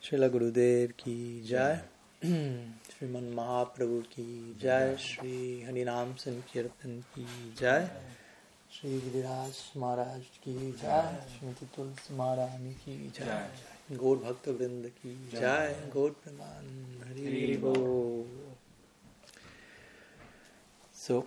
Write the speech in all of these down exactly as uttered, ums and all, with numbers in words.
Srila Gurudev ki jai, Sriman Mahaprabhu ki jai, Shri Harinam Sankirtan ki jai, Shri Giriraj Maharaj ki jai, Shrimati Tulsi Maharani ki jai, Gaur Bhakta Vrinda ki jai, Gaur Praman Hari Bol. So,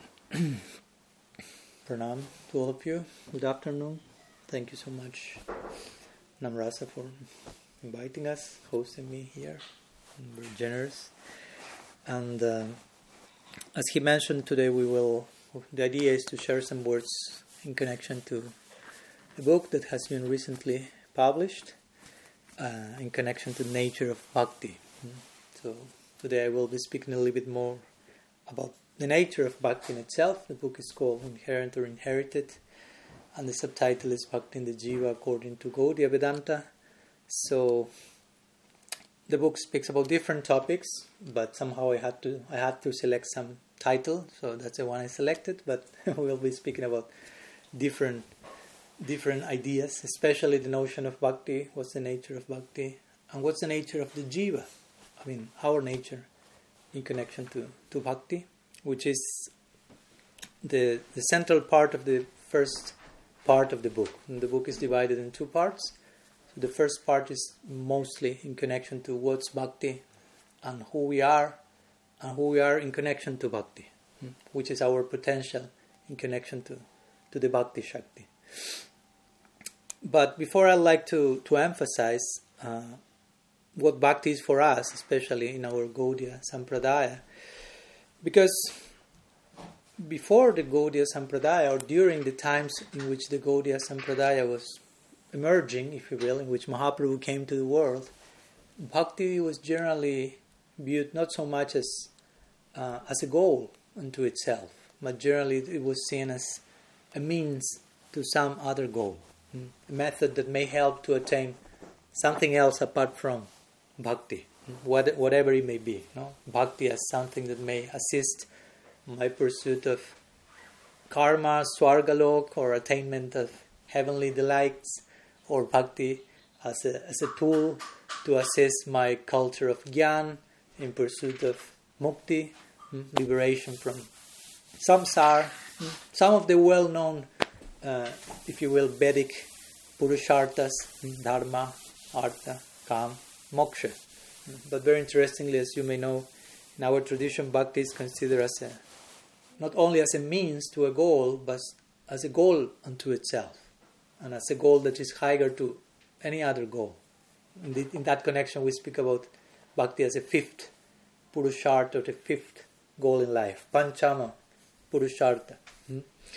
pranam to all of you. Good afternoon. Thank you so much, Namrasa, for inviting us, hosting me here. And we're generous. And uh, as he mentioned, today we will, the idea is to share some words in connection to a book that has been recently published uh, in connection to the nature of bhakti. So today I will be speaking a little bit more about the nature of bhakti in itself. The book is called Inherent or Inherited, and the subtitle is Bhakti in the Jiva according to Gaudiya Vedanta. So the book speaks about different topics, but somehow I had to I had to select some title, so that's the one I selected. But we'll be speaking about different different ideas, especially the notion of bhakti. What's the nature of bhakti, and what's the nature of the jiva? I mean, our nature in connection to, to bhakti, which is the the central part of the first part of the book. And the book is divided in two parts. So the first part is mostly in connection to what's bhakti and who we are, and who we are in connection to bhakti, which is our potential in connection to, to the bhakti shakti. But before, I'd like to, to emphasize uh, what bhakti is for us, especially in our Gaudiya Sampradaya, because before the Gaudiya Sampradaya, or during the times in which the Gaudiya Sampradaya was emerging, if you will, in which Mahaprabhu came to the world, bhakti was generally viewed not so much as uh, as a goal unto itself, but generally it was seen as a means to some other goal, a method that may help to attain something else apart from bhakti, what, whatever it may be. No? Bhakti as something that may assist my pursuit of karma, swargalok, or attainment of heavenly delights, or bhakti as a, as a tool to assist my culture of jnana in pursuit of mukti, liberation from samsara. Some of the well-known, uh, if you will, Vedic purusharthas, dharma, artha, kam, moksha. But very interestingly, as you may know, in our tradition, bhakti is considered as a, not only as a means to a goal, but as a goal unto itself, and as a goal that is higher to any other goal. In, the, in that connection, we speak about bhakti as a fifth purushartha, or the fifth goal in life, panchama purushartha. Hmm?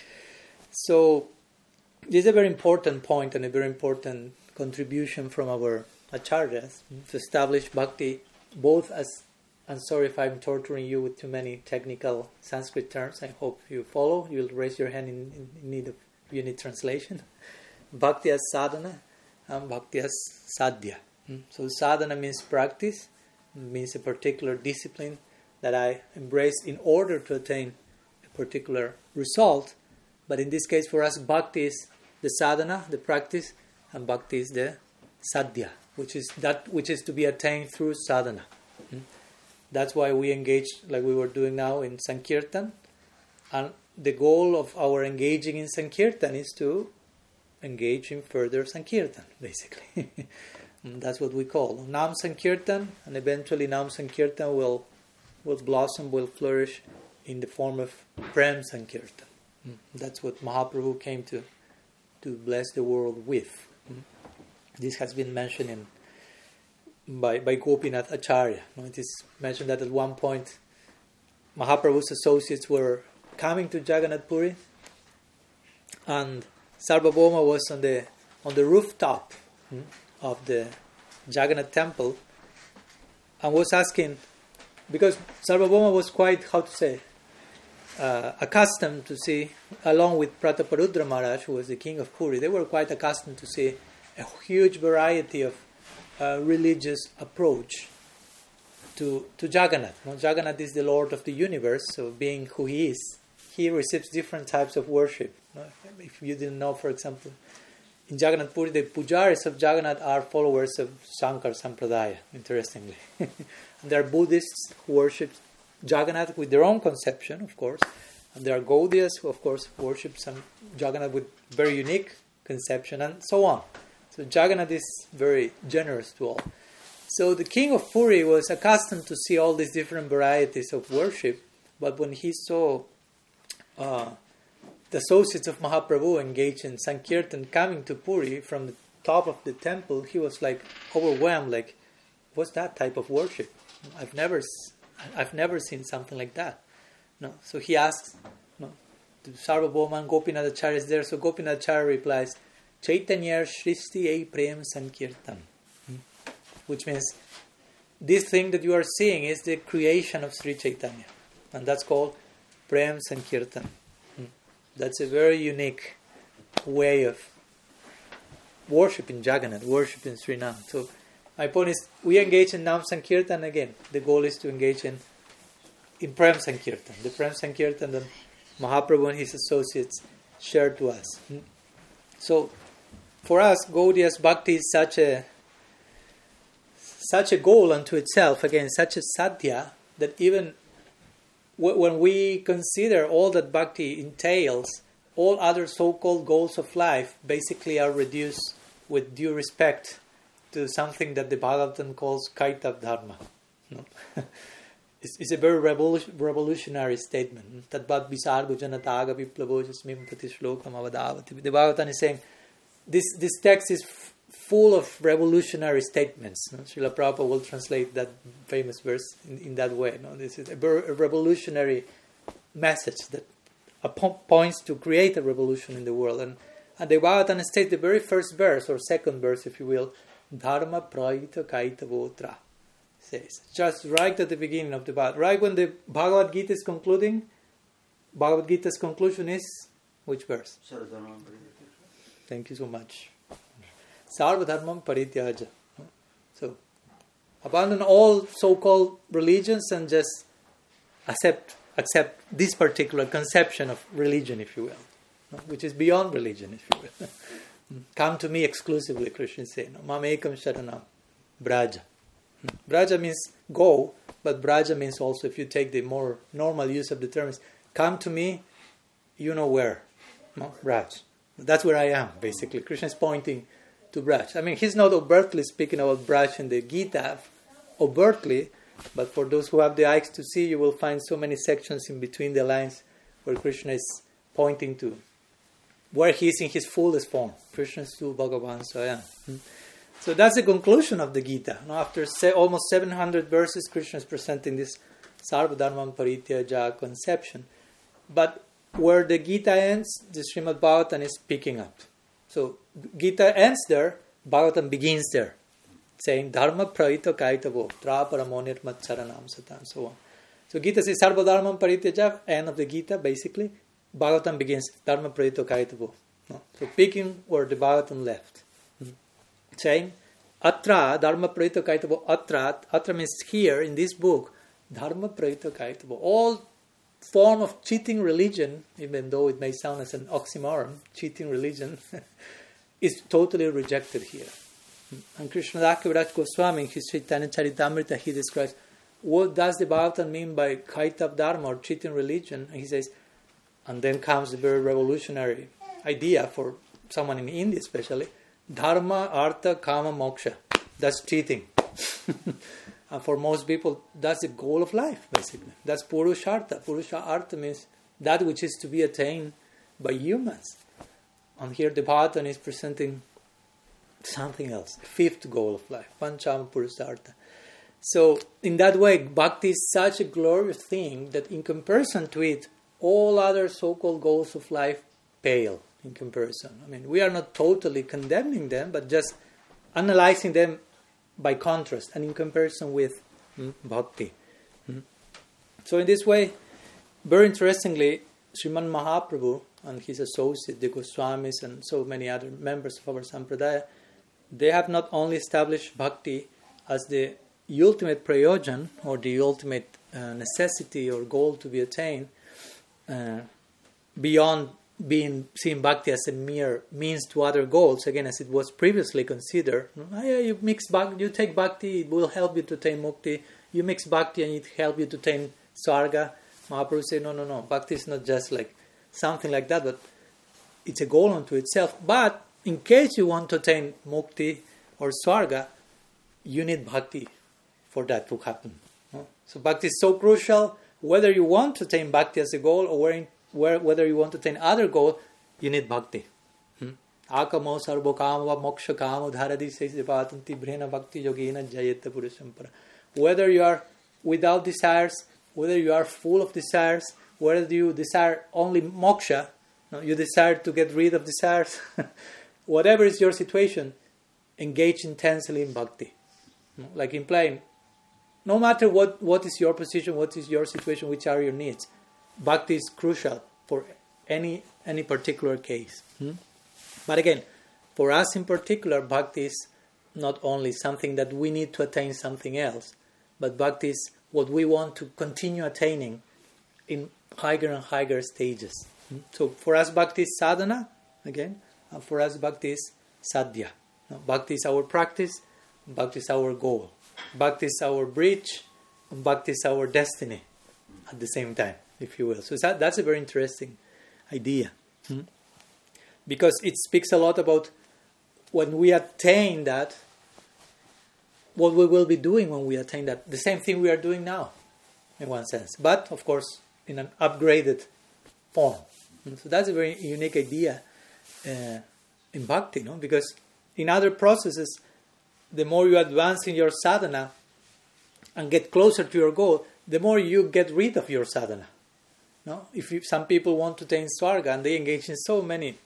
So, this is a very important point and a very important contribution from our acharyas to establish bhakti both as, I'm sorry if I'm torturing you with too many technical Sanskrit terms, I hope you follow, you'll raise your hand in, in need of, you need translation. Bhakti as sadhana and bhakti as sadhya. So sadhana means practice, means a particular discipline that I embrace in order to attain a particular result. But in this case for us, bhakti is the sadhana, the practice, and bhakti is the sadhya, which is that which is to be attained through sadhana. That's why we engage, like we were doing now, in Sankirtan. And the goal of our engaging in Sankirtan is to engage in further Sankirtan, basically. That's what we call Nam Sankirtan, and eventually Nam Sankirtan will will blossom, will flourish in the form of Prem Sankirtan. That's what Mahaprabhu came to to bless the world with. This has been mentioned in by by Gopinath Acharya. It is mentioned that at one point Mahaprabhu's associates were coming to Jagannath Puri, and Sarvabhauma was on the on the rooftop hmm, of the Jagannath temple, and was asking, because Sarvabhauma was quite, how to say, uh, accustomed to see, along with Prataparudra Maharaj, who was the king of Puri, they were quite accustomed to see a huge variety of uh, religious approach to to Jagannath. Now, Jagannath is the Lord of the universe, so being who he is, he receives different types of worship. If you didn't know, for example, in Jagannath Puri, the pujaris of Jagannath are followers of Shankar Sampradaya, interestingly. There are Buddhists who worship Jagannath with their own conception, of course. And there are Gaudiyas who, of course, worship some Jagannath with very unique conception, and so on. So Jagannath is very generous to all. So the king of Puri was accustomed to see all these different varieties of worship, but when he saw uh, the associates of Mahaprabhu engaged in Sankirtan coming to Puri from the top of the temple, he was like overwhelmed, like, what's that type of worship? I've never, I've never seen something like that. No, so he asks, no, to Sarvabhauman, Gopinathacharya is there, so Gopinathacharya replies, Chaitanya Shristi Ei Prem Sankirtan, hmm? which means this thing that you are seeing is the creation of Sri Chaitanya, and that's called Prem Sankirtan. Hmm? That's a very unique way of worshiping Jagannath, worshiping Sri Nam. So my point is, we engage in Nam Sankirtan again. The goal is to engage in in Prem Sankirtan, the Prem Sankirtan that Mahaprabhu and his associates shared to us. Hmm? So, for us, Gaudiya's bhakti is such a such a goal unto itself, again, such a sadhya, that even w- when we consider all that bhakti entails, all other so-called goals of life basically are reduced with due respect to something that the Bhagavatam calls Kaitav Dharma. No? it's, it's a very revolu- revolutionary statement. Tadbhat visargo janataga viplavo jasmim pratishlokam avadavati. The Bhagavatam is saying, this, this text is f- full of revolutionary statements. No? Srila Prabhupada will translate that famous verse in, in that way. No? This is a, ver- a revolutionary message that po- points to create a revolution in the world. And, and the Bhagavatam states the very first verse, or second verse, if you will, Dharma prayita kaitavotra, says. Just right at the beginning of the Bhagavad, right when the Bhagavad Gita is concluding, Bhagavad Gita's conclusion is, which verse? Thank you so much. Sarva dharmam parityaja. So, abandon all so-called religions and just accept accept this particular conception of religion, if you will, which is beyond religion, if you will. Come to me exclusively, Krishna says. Mam ekam sharanam, braja. Braja means go, but braja means also, if you take the more normal use of the term, is come to me, you know where. No? Braj. That's where I am, basically. Krishna is pointing to Braj. I mean, he's not overtly speaking about Braj in the Gita, overtly, but for those who have the eyes to see, you will find so many sections in between the lines where Krishna is pointing to where he is in his fullest form. Krishna Su Bhagavan Swayam. So that's the conclusion of the Gita. Now, after say, almost seven hundred verses, Krishna is presenting this Sarva Dharmam Parityaja conception. But where the Gita ends, the Srimad Bhagavatam is picking up. So Gita ends there, Bhagavatam begins there, saying Dharma Prayita Kaitavo, Tra Paramonir Matsaranam Satan, so on. So Gita says Sarva Dharmam Parityaja, end of the Gita, basically. Bhagavatam begins Dharma Prayita Kaitavo. No? So picking where the Bhagavatam left. Mm-hmm. Saying Atra, Dharma Prayita Kaitavo, Atra, Atra means here in this book, Dharma Prayita Kaitavo. All form of cheating religion, even though it may sound as an oxymoron, cheating religion, is totally rejected here. And Krishnadas Kaviraj Goswami in his Chaitanya Charitamrita, he describes what does the Bhagavatam mean by Kaitav Dharma or cheating religion, and he says, and then comes the very revolutionary idea for someone in India especially, Dharma, Artha, Kama, Moksha. That's cheating. And for most people, that's the goal of life, basically. That's Purushartha. Purushartha means that which is to be attained by humans. And here the Bhagavatam is presenting something else, the fifth goal of life, Panchama Purushartha. So, in that way, bhakti is such a glorious thing that in comparison to it, all other so-called goals of life pale in comparison. I mean, we are not totally condemning them, but just analyzing them by contrast and in comparison with hmm, bhakti. Hmm. So in this way, very interestingly, Sriman Mahaprabhu and his associate, the Goswamis and so many other members of our Sampradaya, they have not only established bhakti as the ultimate prayojan or the ultimate uh, necessity or goal to be attained, Uh, beyond being seeing bhakti as a mere means to other goals, again, as it was previously considered. Oh, yeah, you mix bhakti, you take bhakti, it will help you to attain mukti. You mix bhakti and it help you to attain sarga. Mahaprabhu said, no, no, no. Bhakti is not just like something like that, but it's a goal unto itself. But in case you want to attain mukti or sarga, you need bhakti for that to happen. So bhakti is so crucial. Whether you want to attain bhakti as a goal or whether you want to attain other goal, you need bhakti. Akamo sarvo kama moksha kama dharadi sesipatanti brena bhakti yogena jayeta purusampara. Whether you are without desires, whether you are full of desires, whether you desire only moksha, no, you desire to get rid of desires, whatever is your situation, engage intensely in bhakti. Like implying, no matter what, what is your position, what is your situation, which are your needs, bhakti is crucial for any any particular case. Hmm? But again, for us in particular, bhakti is not only something that we need to attain something else, but bhakti is what we want to continue attaining in higher and higher stages. Hmm? So for us, bhakti is sadhana, again, and for us, bhakti is sadhya. No, bhakti is our practice, bhakti is our goal. Bhakti is our bridge, and bhakti is our destiny at the same time, if you will. So that, that's a very interesting idea. Hmm? Because it speaks a lot about when we attain that, what we will be doing when we attain that. The same thing we are doing now, in one sense. But, of course, in an upgraded form. Hmm? So that's a very unique idea uh, in bhakti, no? Because in other processes, the more you advance in your sadhana and get closer to your goal, the more you get rid of your sadhana. No? If you, some people want to attain swarga and they engage in so many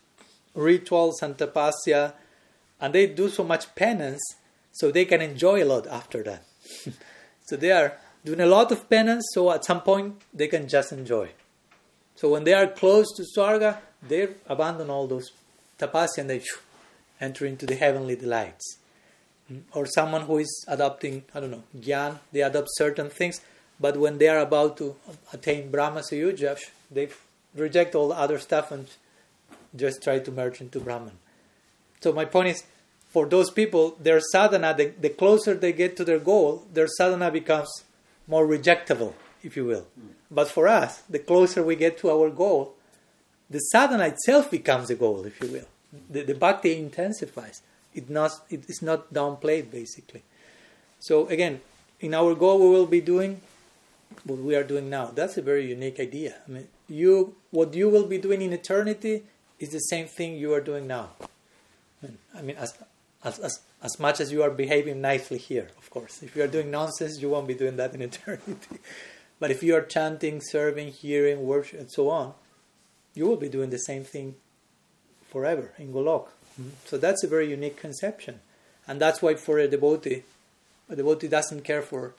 rituals and tapasya, and they do so much penance, so they can enjoy a lot after that. So they are doing a lot of penance, so at some point they can just enjoy. So when they are close to swarga, they abandon all those tapasya and they enter into the heavenly delights. Or someone who is adopting, I don't know, jnana, they adopt certain things, but when they are about to attain Brahma Sayuja, they reject all the other stuff and just try to merge into Brahman. So my point is, for those people, their sadhana, the, the closer they get to their goal, their sadhana becomes more rejectable, if you will. Mm. But for us, the closer we get to our goal, the sadhana itself becomes a goal, if you will. The, the bhakti intensifies. It not it is not downplayed, basically. So again, in our goal, we will be doing what we are doing now. That's a very unique idea. I mean, you what you will be doing in eternity is the same thing you are doing now. I mean, I mean as as as as much as you are behaving nicely here, of course. If you are doing nonsense, you won't be doing that in eternity. But if you are chanting, serving, hearing, worship, and so on, you will be doing the same thing forever in Golok. So that's a very unique conception. And that's why for a devotee, a devotee doesn't care for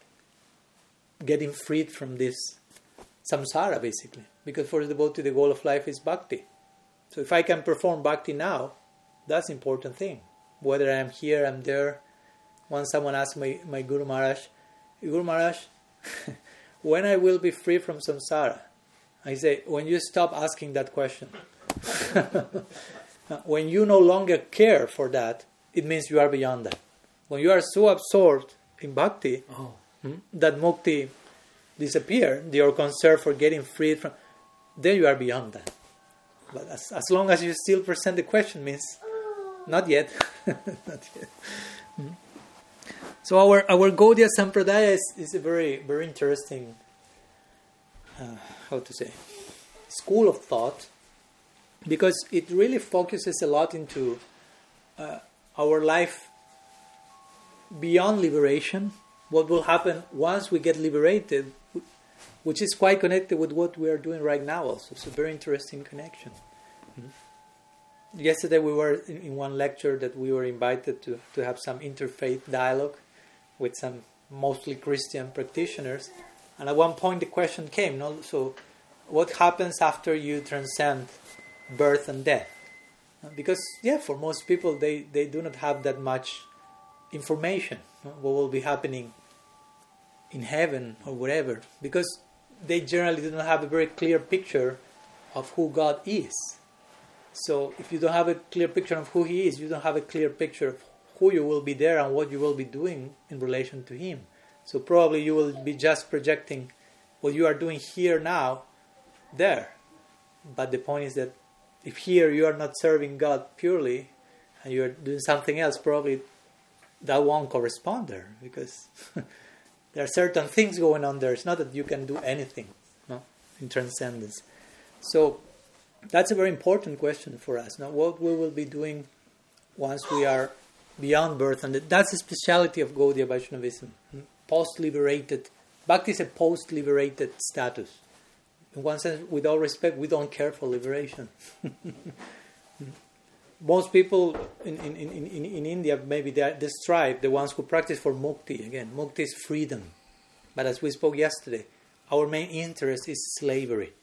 getting freed from this samsara, basically. Because for a devotee, the goal of life is bhakti. So if I can perform bhakti now, that's an important thing. Whether I'm here, I'm there. Once someone asked my, my Guru Maharaj, Guru Maharaj, when I will be free from samsara? I say, when you stop asking that question. When you no longer care for that, it means you are beyond that. When you are so absorbed in bhakti, oh. hmm, that mukti disappear, your concern for getting freed from, then you are beyond that. But as, as long as you still present the question, means not yet. Not yet. Hmm. So our our Gaudiya Sampradaya is, is a very very interesting, uh, how to say, school of thought. Because it really focuses a lot into uh, our life beyond liberation, what will happen once we get liberated, which is quite connected with what we are doing right now also. It's a very interesting connection. Mm-hmm. Yesterday we were in, in one lecture that we were invited to, to have some interfaith dialogue with some mostly Christian practitioners. And at one point the question came, no? So what happens after you transcend birth and death? Because, yeah, for most people, they, they do not have that much information, what will be happening in heaven or whatever, because they generally do not have a very clear picture of who God is. So if you don't have a clear picture of who He is, you don't have a clear picture of who you will be there and what you will be doing in relation to Him. So probably you will be just projecting what you are doing here now, there. But the point is that if here you are not serving God purely, and you are doing something else, probably that won't correspond there, because there are certain things going on there. It's not that you can do anything, no, in transcendence. So that's a very important question for us. Now, what we will be doing once we are beyond birth, and that's the speciality of Gaudiya Vaishnavism. Post-liberated, Bhakti is a post-liberated status. In one sense, with all respect, we don't care for liberation. Most people in, in, in, in, in India, maybe they, they strive, the ones who practice for mukti. Again, mukti is freedom. But as we spoke yesterday, our main interest is slavery.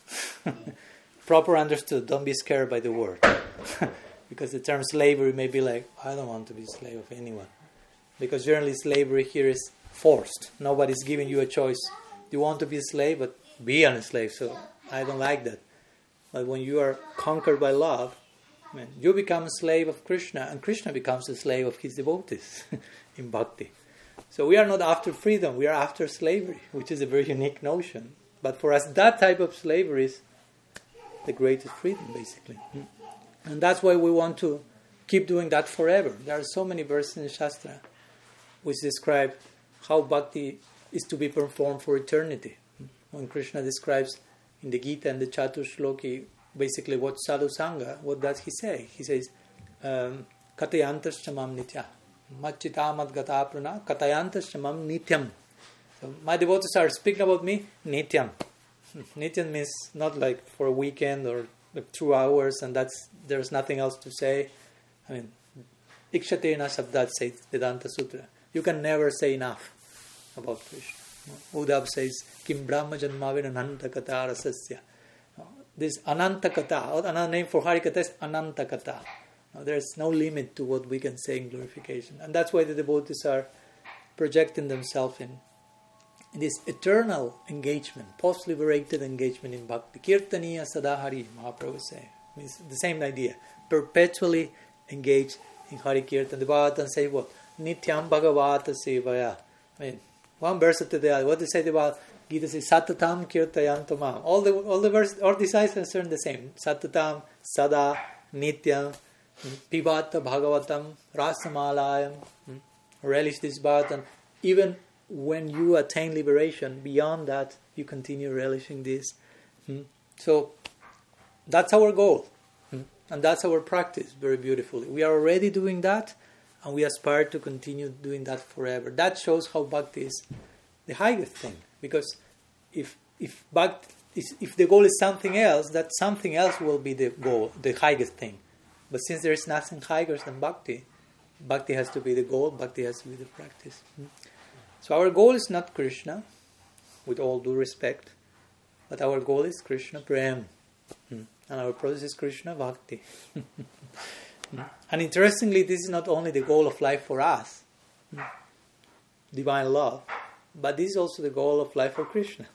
Proper understood, don't be scared by the word. Because the term slavery may be like, I don't want to be a slave of anyone. Because generally slavery here is forced. Nobody's giving you a choice. You want to be a slave, but be a slave. So I don't like that. But when you are conquered by love, I mean, you become a slave of Krishna, and Krishna becomes a slave of his devotees in bhakti. So we are not after freedom, we are after slavery, which is a very unique notion. But for us, that type of slavery is the greatest freedom, basically. And that's why we want to keep doing that forever. There are so many verses in the Shastra which describe how bhakti is to be performed for eternity. When Krishna describes in the Gita and the Chaturshloki basically what sadhu sangha, what does he say? He says, um, Katayantascha mam nitya. Machita madgata prana katayantascha mam nityam. So my devotees are speaking about me, nityam. Nityam means not like for a weekend or like two hours and that's there's nothing else to say. I mean, Ikshatena Sabdat says Vedanta Sutra. You can never say enough about Krishna. Uddhav says, Kim Brahma Janmavin Ananta Kata Rasasya. This Ananta Kata, another name for Harikatha is Ananta Kata. There's no limit to what we can say in glorification. And that's why the devotees are projecting themselves in, in this eternal engagement, post-liberated engagement in Bhakti. Kirtaniya Sadahari, Mahaprabhu say. Means the same idea. Perpetually engaged in Hari Kirtan. The Bhagavatam say what? Nityam Bhagavata Sevaya. I mean, one verse to the other. What they say about Gita says Satatam Kirtayantamam. All the all the verses, all these eyes concern the same. Satatam, Sada, Nityam, Pibata Bhagavatam, Rasamalayam. Relish this Bhagavatam. Even when you attain liberation, beyond that, you continue relishing this. So that's our goal. And that's our practice, very beautifully. We are already doing that, and we aspire to continue doing that forever. That shows how bhakti is the highest thing. Because if if bhakti, if the goal is something else, that something else will be the goal, the highest thing. But since there is nothing higher than bhakti, bhakti has to be the goal, bhakti has to be the practice. So our goal is not Krishna, with all due respect, but our goal is Krishna Prem. And our process is Krishna Bhakti. And interestingly, this is not only the goal of life for us, divine love, but this is also the goal of life for Krishna.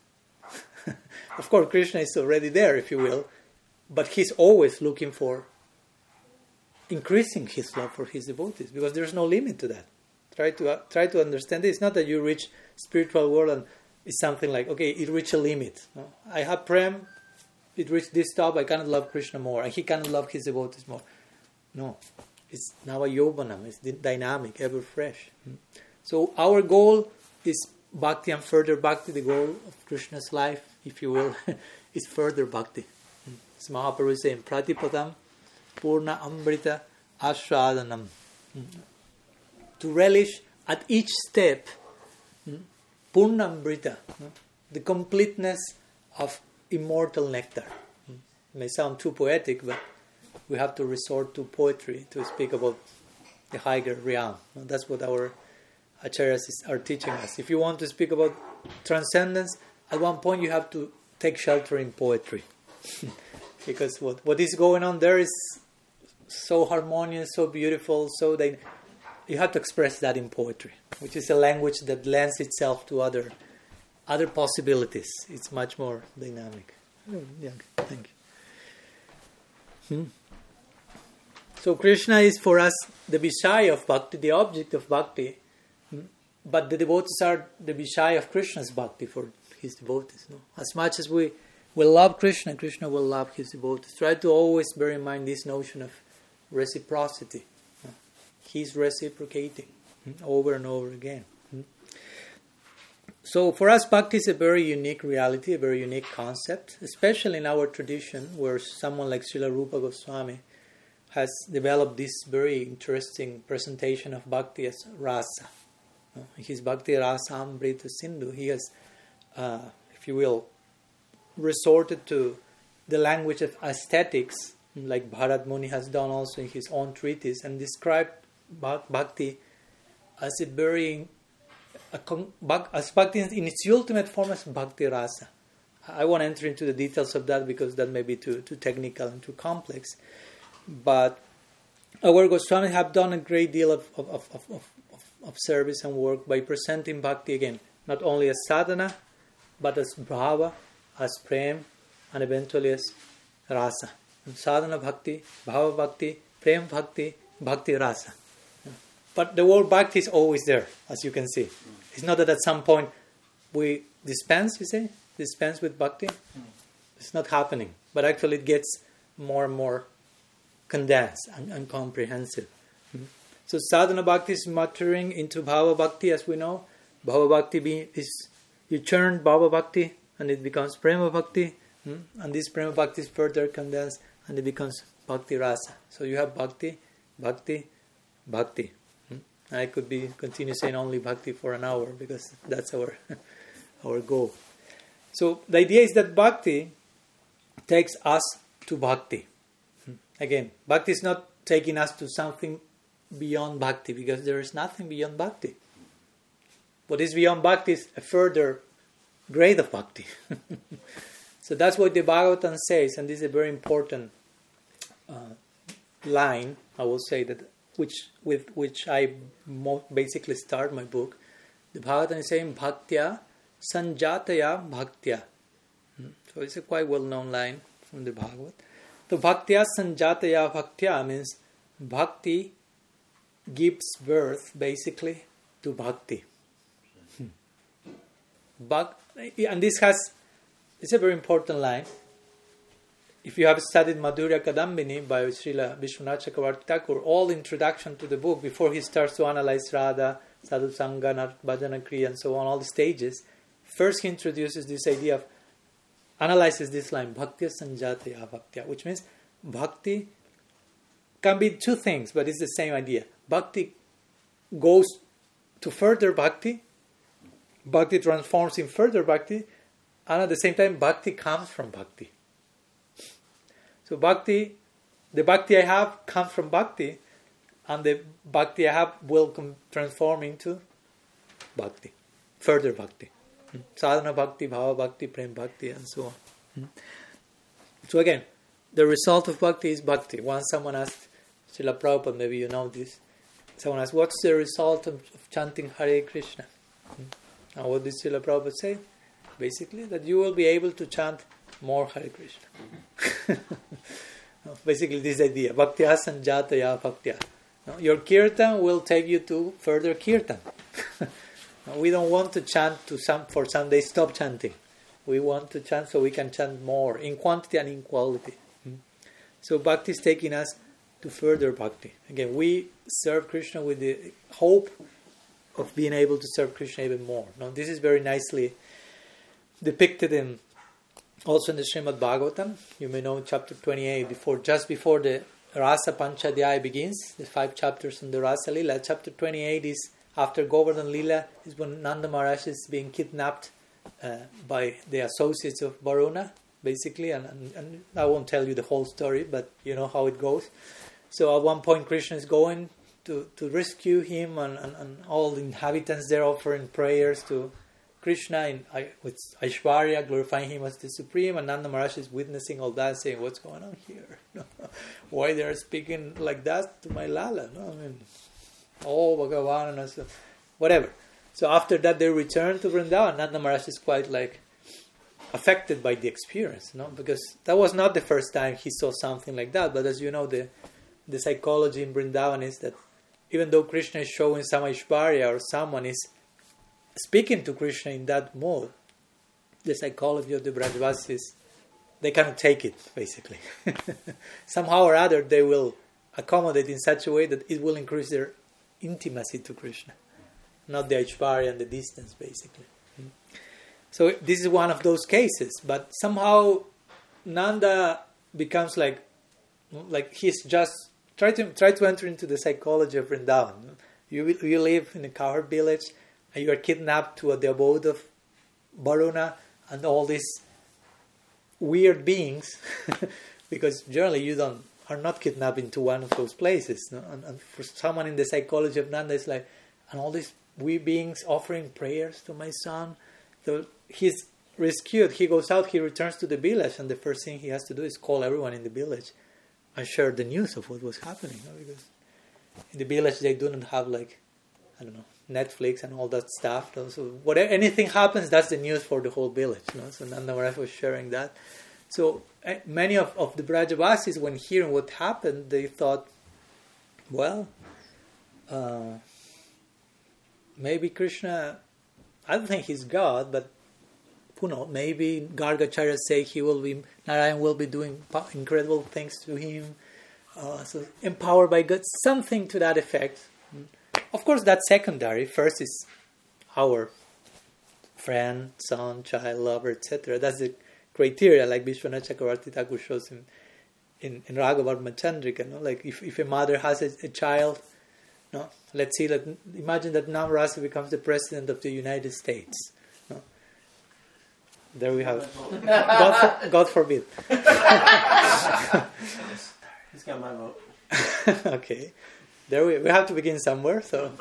Of course, Krishna is already there, if you will, but he's always looking for increasing his love for his devotees, because there's no limit to that. Try to uh, try to understand this. It's not that you reach spiritual world and it's something like, okay, it reached a limit. No? I have Prem, it reached this top, I cannot love Krishna more, and he cannot love his devotees more. No, it's now a yovanam, it's dynamic, ever fresh. So our goal is bhakti and further bhakti. The goal of Krishna's life, if you will, is further bhakti. As Mahaprabhu is saying, pratipadam purna amrita ashradanam. To relish at each step purna amrita, the completeness of immortal nectar. It may sound too poetic, but we have to resort to poetry to speak about the higher realm. That's what our acharyas are teaching us. If you want to speak about transcendence, at one point you have to take shelter in poetry. Because what, what is going on there is so harmonious, so beautiful, so they, you have to express that in poetry, which is a language that lends itself to other other possibilities. It's much more dynamic. Yeah, thank you. Hmm? So Krishna is for us the Vishaya of bhakti, the object of bhakti. Hmm? But the devotees are the Vishaya of Krishna's bhakti for his devotees. No? As much as we will love Krishna, Krishna will love his devotees. Try to always bear in mind this notion of reciprocity. No? He's reciprocating hmm? over and over again. Hmm? So for us, bhakti is a very unique reality, a very unique concept, especially in our tradition where someone like Srila Rupa Goswami has developed this very interesting presentation of bhakti as rasa. Uh, his Bhakti Rasa Amrita Sindhu, he has, uh, if you will, resorted to the language of aesthetics, like Bharat Muni has done also in his own treatise, and described bhakti as a very, a, as bhakti in its ultimate form as Bhakti Rasa. I won't enter into the details of that because that may be too, too technical and too complex. But our Goswami have done a great deal of, of, of, of, of, of service and work by presenting bhakti again, not only as sadhana, but as bhava, as prem, and eventually as rasa. And sadhana bhakti, bhava bhakti, prem bhakti, bhakti rasa. But the word bhakti is always there, as you can see. It's not that at some point we dispense, you say, dispense with bhakti. It's not happening. But actually it gets more and more condensed and, and comprehensive. Mm-hmm. So sadhana bhakti is maturing into bhava bhakti, as we know. Bhava bhakti be, is, you turn bhava bhakti and it becomes prema bhakti. Mm-hmm. And this prema bhakti is further condensed and it becomes bhakti rasa. So you have bhakti, bhakti, bhakti. Mm-hmm. I could be continue saying only bhakti for an hour because that's our, our goal. So the idea is that bhakti takes us to bhakti. Again, bhakti is not taking us to something beyond bhakti because there is nothing beyond bhakti. What is beyond bhakti is a further grade of bhakti. So that's what the Bhagavatam says, and this is a very important uh, line, I will say, that which with which I mo- basically start my book. The Bhagavatam is saying, Bhaktya Sanjataya Bhaktya. So it's a quite well-known line from the Bhagavad. So Bhaktya Sanjataya Bhaktya means bhakti gives birth basically to bhakti. Hmm. Bhak- and this has, it's a very important line. If you have studied Madhurya Kadambini by Srila Vishwanath Chakravarti Thakur, all introduction to the book, before he starts to analyze Radha, Sadhu Sangha, Bhajana Kriya and so on, all the stages, first he introduces this idea of, analyzes this line, Bhaktya Sanjataya Bhaktya, which means bhakti can be two things, but it's the same idea. Bhakti goes to further bhakti, bhakti transforms in further bhakti, and at the same time, bhakti comes from bhakti. So bhakti, the bhakti I have comes from bhakti, and the bhakti I have will com- transform into bhakti, further bhakti. Sadhana bhakti, bhava bhakti, prem bhakti, and so on. So again, the result of bhakti is bhakti. Once someone asked Srila Prabhupada, maybe you know this, someone asked, what's the result of, of chanting Hare Krishna? And what did Srila Prabhupada say? Basically, that you will be able to chant more Hare Krishna. Basically, this idea, Bhaktya Sanjataya Bhaktya. Your kirtan will take you to further kirtan. We don't want to chant to some for Sunday, stop chanting. We want to chant so we can chant more, in quantity and in quality. So bhakti is taking us to further bhakti. Again, we serve Krishna with the hope of being able to serve Krishna even more. Now, this is very nicely depicted in also in the Srimad Bhagavatam. You may know chapter twenty-eight, before just before the Rasa Panchadhyaya begins, the five chapters in the Rasa Lila. Chapter twenty-eight is after Govardhan Lila, is when Nanda Maharaj is being kidnapped uh, by the associates of Varuna, basically, and, and, and I won't tell you the whole story, but you know how it goes. So at one point Krishna is going to, to rescue him, and, and, and all the inhabitants there offering prayers to Krishna in, with Aishwarya, glorifying him as the Supreme, and Nanda Maharaj is witnessing all that, saying, what's going on here? Why they are speaking like that to my Lala? No, I mean, oh, Bhagavan, and so, whatever. So after that they return to Vrindavan. Nanda Maharaj is quite like affected by the experience, no? Because that was not the first time he saw something like that. But as you know, the the psychology in Vrindavan is that even though Krishna is showing some Aishwarya or someone is speaking to Krishna in that mode, the psychology of the Brajavasis, they cannot take it, basically. Somehow or other, they will accommodate in such a way that it will increase their intimacy to Krishna, not the Aishwarya and the distance, basically. So this is one of those cases, but somehow Nanda becomes like, like he's just try to try to enter into the psychology of Vrindavan. You you live in a cowherd village, and you are kidnapped to the abode of Varuna and all these weird beings, because generally you don't are not kidnapped into one of those places. No? And, and for someone in the psychology of Nanda, it's like, and all these weird beings offering prayers to my son. So he's rescued. He goes out. He returns to the village, and the first thing he has to do is call everyone in the village and share the news of what was happening. No? Because in the village they do not have like, I don't know, Netflix and all that stuff. So whatever anything happens, that's the news for the whole village. You know? So Nanda Maharaj was sharing that. So uh, many of, of the Brajavasis, when hearing what happened, they thought, well, uh, maybe Krishna, I don't think he's God, but who knows, maybe Gargacharya say he will be, Narayan will be doing incredible things to him, uh, so empowered by God, something to that effect. Of course, that's secondary. First is our friend, son, child, lover, et cetera. That's the criteria, like Vishwanath Chakravarti Thakur shows in, in, in Raghavarma Chandrika. No? Like if, if a mother has a, a child, no, let's see, that, imagine that Nam Rasa becomes the president of the United States. No? There we have it. God, for, God forbid. He's got my vote. Okay. There we, we have to begin somewhere. So,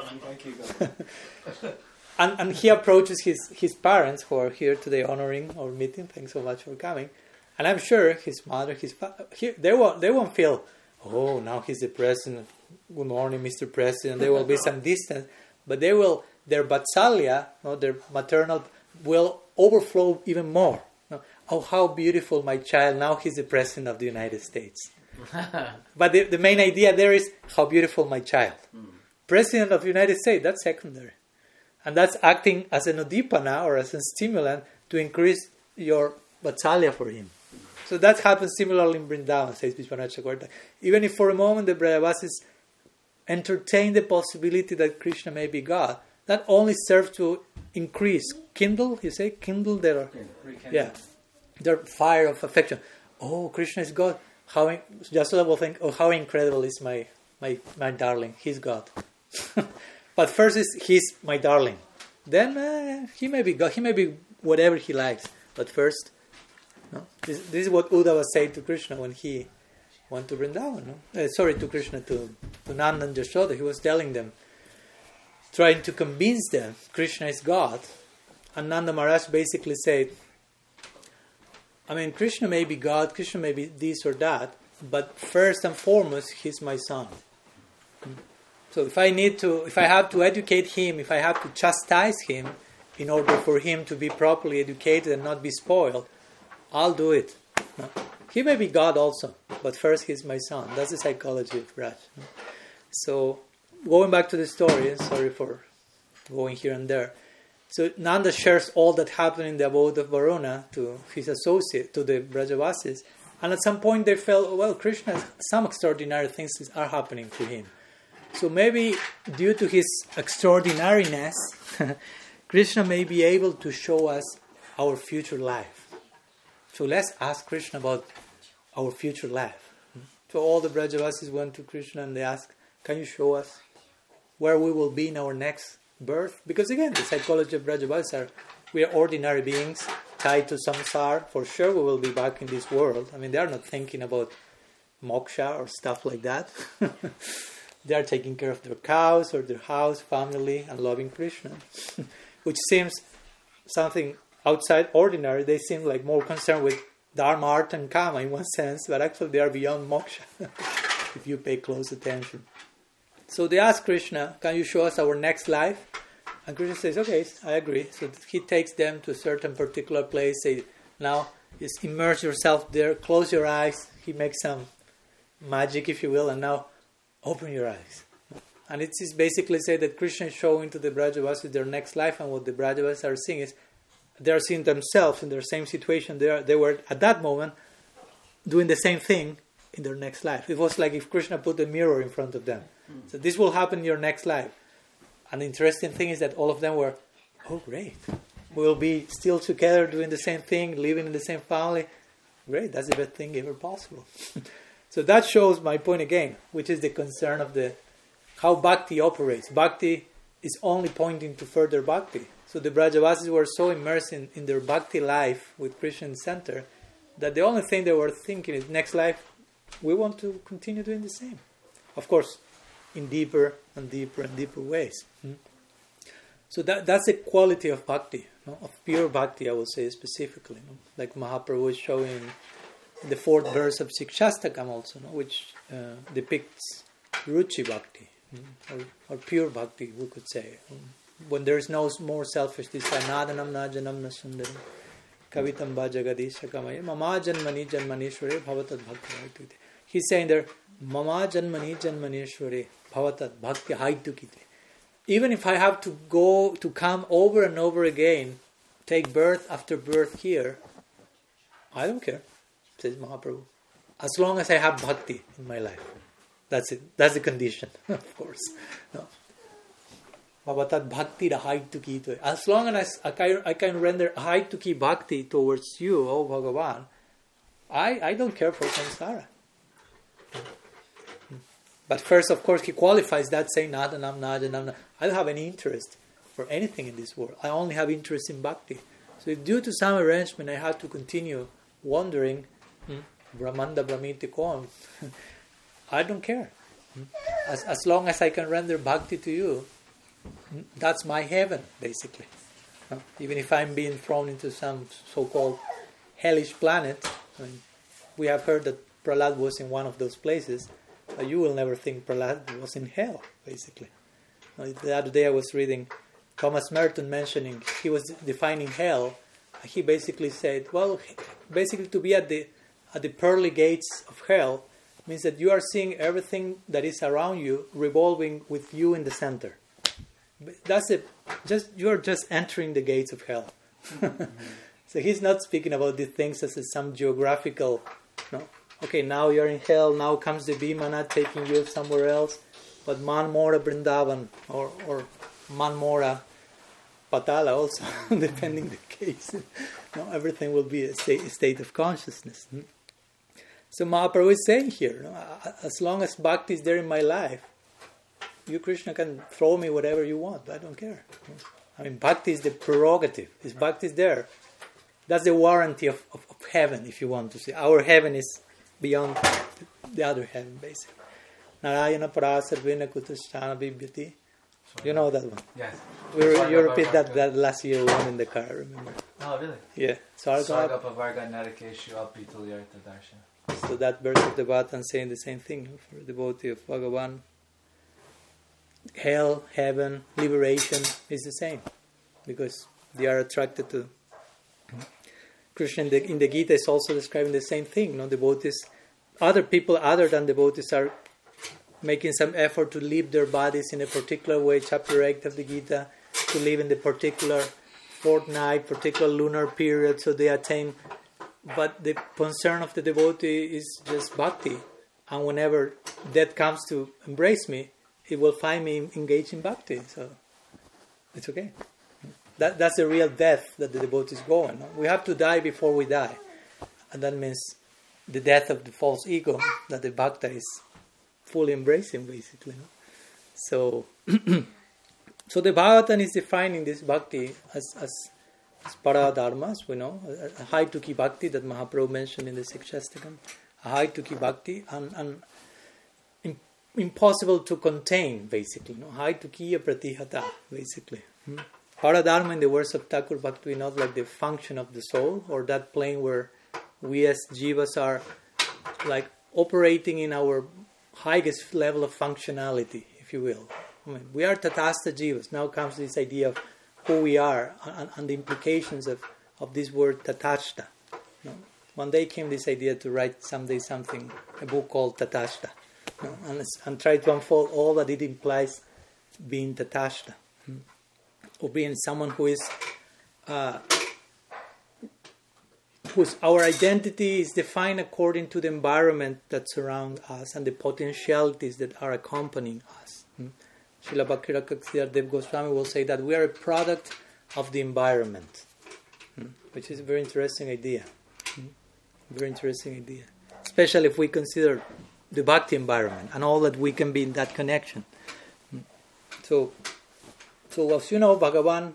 and and he approaches his, his parents who are here today honoring our meeting. Thanks so much for coming. And I'm sure his mother, his father, he, they won't they won't feel, oh, now he's the president. Good morning, Mister President. There will be some distance, but they will their vatsalya, no, their maternal, will overflow even more. No? Oh, how beautiful my child! Now he's the president of the United States. But the, the main idea there is how beautiful my child. Mm. President of the United States, that's secondary. And that's acting as an udipana or as a stimulant to increase your vatsalya for him. So that happens similarly in Vrindavan, says Vishwanath Chakravarti. Even if for a moment the Brajavasis entertain the possibility that Krishna may be God, that only serves to increase, kindle, you say, kindle their, yeah, their fire of affection. Oh, Krishna is God. How Jasoda will think, oh, how incredible is my my my darling? He's God. But first is he's my darling. Then uh, he may be God. He may be whatever he likes. But first, no. This, this is what Uddhava said to Krishna when he went to Vrindavan. No? Uh, sorry, to Krishna, to to Nanda and Jashoda. He was telling them, trying to convince them Krishna is God. And Nanda Maharaj basically said, I mean, Krishna may be God, Krishna may be this or that, but first and foremost, he's my son. So if I need to, if I have to educate him, if I have to chastise him in order for him to be properly educated and not be spoiled, I'll do it. No? He may be God also, but first he's my son. That's the psychology of Raj. No? So going back to the story, sorry for going here and there. So Nanda shares all that happened in the abode of Varuna to his associate, to the Brajavasis. And at some point they felt, well, Krishna, some extraordinary things are happening to him. So maybe due to his extraordinariness, Krishna may be able to show us our future life. So let's ask Krishna about our future life. So all the Brajavasis went to Krishna and they asked, can you show us where we will be in our next birth? Because again, the psychology of Brajavasis are, we are ordinary beings tied to samsara. For sure we will be back in this world. I mean, they are not thinking about moksha or stuff like that. They are taking care of their cows or their house, family, and loving Krishna. Which seems something outside ordinary. They seem like more concerned with dharma, artha, and kama in one sense, but actually they are beyond moksha if you pay close attention. So they ask Krishna, can you show us our next life? And Krishna says, okay, I agree. So he takes them to a certain particular place, say, Now, just immerse yourself there, close your eyes. He makes some magic, if you will, and now open your eyes. And it is basically said that Krishna is showing to the Brajavasis their next life, and what the Brajavasis are seeing is they are seeing themselves in their same situation. They are, they were at that moment doing the same thing in their next life. It was like if Krishna put a mirror in front of them. Mm. So this will happen in your next life. And the interesting thing is that all of them were, oh great, we'll be still together doing the same thing, living in the same family. Great, that's the best thing ever possible. So that shows my point again, which is the concern of the how bhakti operates. Bhakti is only pointing to further bhakti. So the Brajavasis were so immersed in, in their bhakti life with Krishna in center that the only thing they were thinking is next life, we want to continue doing the same. Of course, in deeper and deeper and deeper ways. Hmm? So that that's the quality of bhakti, no? Of pure bhakti, I would say specifically. No? Like Mahaprabhu is showing the fourth verse of Sikshastakam also, no? Which uh, depicts Ruchi bhakti. Or, or pure bhakti, we could say. When there is no more selfish desire, nadanam najanam nasundaram kavitam bhajagadisha kamaya mama janmani janmanishware bhavatad bhakti. He's saying there, mama janmani janmanishware bhavatad bhakti haitukite. Even if I have to go, to come over and over again, take birth after birth here, I don't care, says Mahaprabhu. As long as I have bhakti in my life. That's it. That's the condition, of course. No. Bhavatat bhakti rahaytuki. As long as I can, I can render haytuki bhakti towards you, O Bhagavan, I, I don't care for samsara. But first, of course, he qualifies that saying, nadanam, nadanam. I don't have any interest for anything in this world. I only have interest in bhakti. So due to some arrangement, I have to continue wandering, hmm, Brahmanda Brahmiti Kon. I don't care. As as long as I can render bhakti to you, that's my heaven, basically. Even if I'm being thrown into some so-called hellish planet, I mean, we have heard that Prahlad was in one of those places, but you will never think Prahlad was in hell, basically. The other day I was reading Thomas Merton mentioning, he was defining hell. He basically said, well, basically to be at the at the pearly gates of hell means that you are seeing everything that is around you revolving with you in the center. That's it. Just you are just entering the gates of hell. Mm-hmm. So he's not speaking about these things as some geographical. No, okay, now you're in hell. Now comes the Vimana taking you somewhere else. But Manmora Vrindavan or or Manmora Patala also, depending the case. No, everything will be a state, a state of consciousness. So Mahaprabhu is saying here, no, as long as bhakti is there in my life, you, Krishna, can throw me whatever you want. I don't care. I mean, bhakti is the prerogative. If bhakti is there, that's the warranty of, of, of heaven, if you want to say. Our heaven is beyond the other heaven, basically. Narayana parasarvena kutasthana bibhyati. You know that one? Yes. We were, you repeat that, that last year one in the car, remember? Oh, really? Yeah. Sarga pavarga narakeshu alpitulyartha darshan. So that verse of the Bhatan saying the same thing for the devotee of Bhagavan. Hell, heaven, liberation is the same because they are attracted to Krishna. In the, in the Gita is also describing the same thing. No, devotees, other people other than devotees are making some effort to live their bodies in a particular way. Chapter eight of the Gita, to live in the particular fortnight, particular lunar period, so they attain. But the concern of the devotee is just bhakti, and whenever death comes to embrace me, it will find me engaged in bhakti. So it's okay. That that's the real death that the devotee is going. We have to die before we die, and that means the death of the false ego that the bhakta is fully embracing, basically. So, so the Bhagavatam is defining this bhakti as as, as paradharmas, we know, a high tuki bhakti that Mahaprabhu mentioned in the Sikshastakam, a high tuki bhakti, and, and in, impossible to contain, basically. No? High tukiya pratihata, basically. Hmm? Paradharma, in the words of Thakur Bhaktivinoda, like the function of the soul, or that plane where we as jivas are like operating in our highest level of functionality, if you will. I mean, we are tatastha jivas. Now comes this idea of who we are and, and the implications of, of this word tatashta. You know, one day came this idea to write someday something, a book called Tatashta, you know, and, and try to unfold all that it implies being Tatashta, hmm, or being someone who is, uh, whose our identity is defined according to the environment that surrounds us and the potentialities that are accompanying us. Hmm. Srila Bhakti-Rakshidhar Dev Goswami will say that we are a product of the environment, hmm, which is a very interesting idea. Hmm. Very interesting idea. Especially if we consider the bhakti environment and all that we can be in that connection. Hmm. So, so as you know, Bhagavan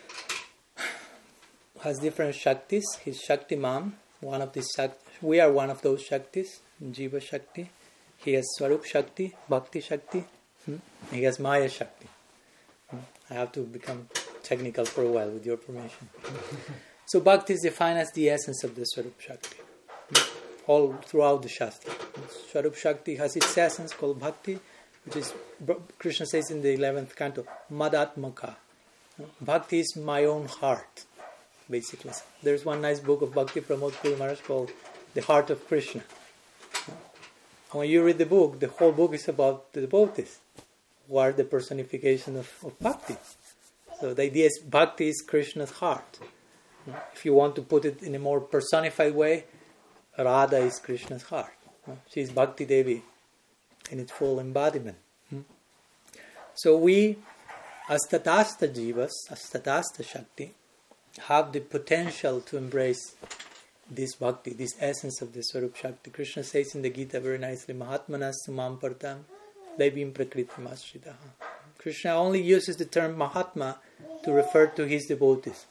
has different Shaktis. He's Shaktiman, one of these Shaktis. We are one of those Shaktis, Jiva Shakti. He has Swarup Shakti, Bhakti Shakti. Hmm? He has Maya Shakti. Hmm? I have to become technical for a while with your permission. So Bhakti is defined as the essence of the Swarup Shakti. Hmm? All throughout the Shastra. Swarup Shakti has its essence called Bhakti, which is, Krishna says in the eleventh canto, Madatmaka. Bhakti is my own heart, basically. There's one nice book of Bhakti Pramod Puri Maharaj called The Heart of Krishna. And when you read the book, the whole book is about the devotees, who are the personification of, of Bhakti. So the idea is Bhakti is Krishna's heart. If you want to put it in a more personified way, Radha is Krishna's heart. She is Bhakti Devi in its full embodiment. So we, as Tatastha Jivas, as Tatastha Shakti, have the potential to embrace this Bhakti, this essence of the Swarup Shakti. Krishna says in the Gita very nicely, Mahatmanas sumam partam devim prakritim ashritaha. Krishna only uses the term Mahatma to refer to his devotees.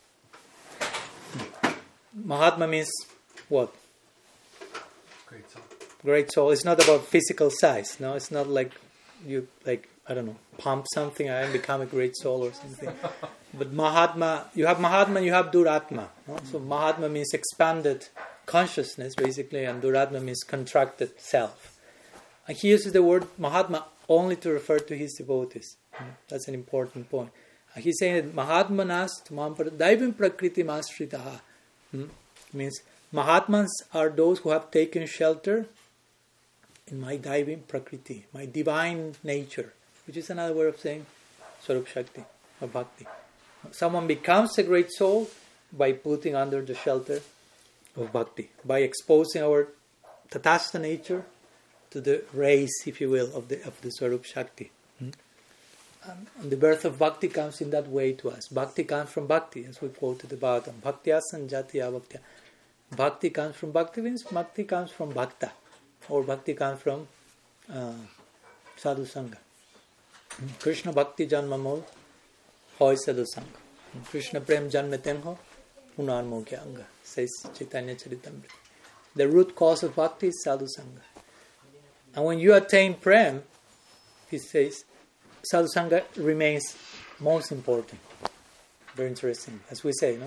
Mahatma means what? Great soul. Great soul. It's not about physical size. No, it's not like you, like, I don't know, pump something and become a great soul or something. But Mahatma, you have Mahatma, you have Duratma. No? So Mahatma means expanded consciousness, basically, and Duratma means contracted self. And he uses the word Mahatma only to refer to his devotees. That's an important point. And he's saying that Mahatmanas tumam daivim prakritim ashritaha. Means Mahatmas are those who have taken shelter in my daivim prakriti, my divine nature, which is another way of saying Swarup Shakti or Bhakti. Someone becomes a great soul by putting under the shelter of Bhakti, by exposing our Tatastha nature to the rays, if you will, of the of the Swarup Shakti. Hmm? And the birth of Bhakti comes in that way to us. Bhakti comes from Bhakti, as we quoted about them. Bhaktya sanjatiya bhaktya. Bhakti comes from Bhakti means Bhakti comes from Bhakta, or Bhakti comes from uh, Sadhu Sangha. Hmm? Krishna Bhakti Janma Mol Hoy Sadhu Sangha. Krishna Prem Janmeten Ho Unar Mogya Anga, says Chaitanya Charitamrita. The root cause of Bhakti is Sadhu Sangha. And when you attain Prem, he says, Sadhu Sangha remains most important. Very interesting, as we say, no?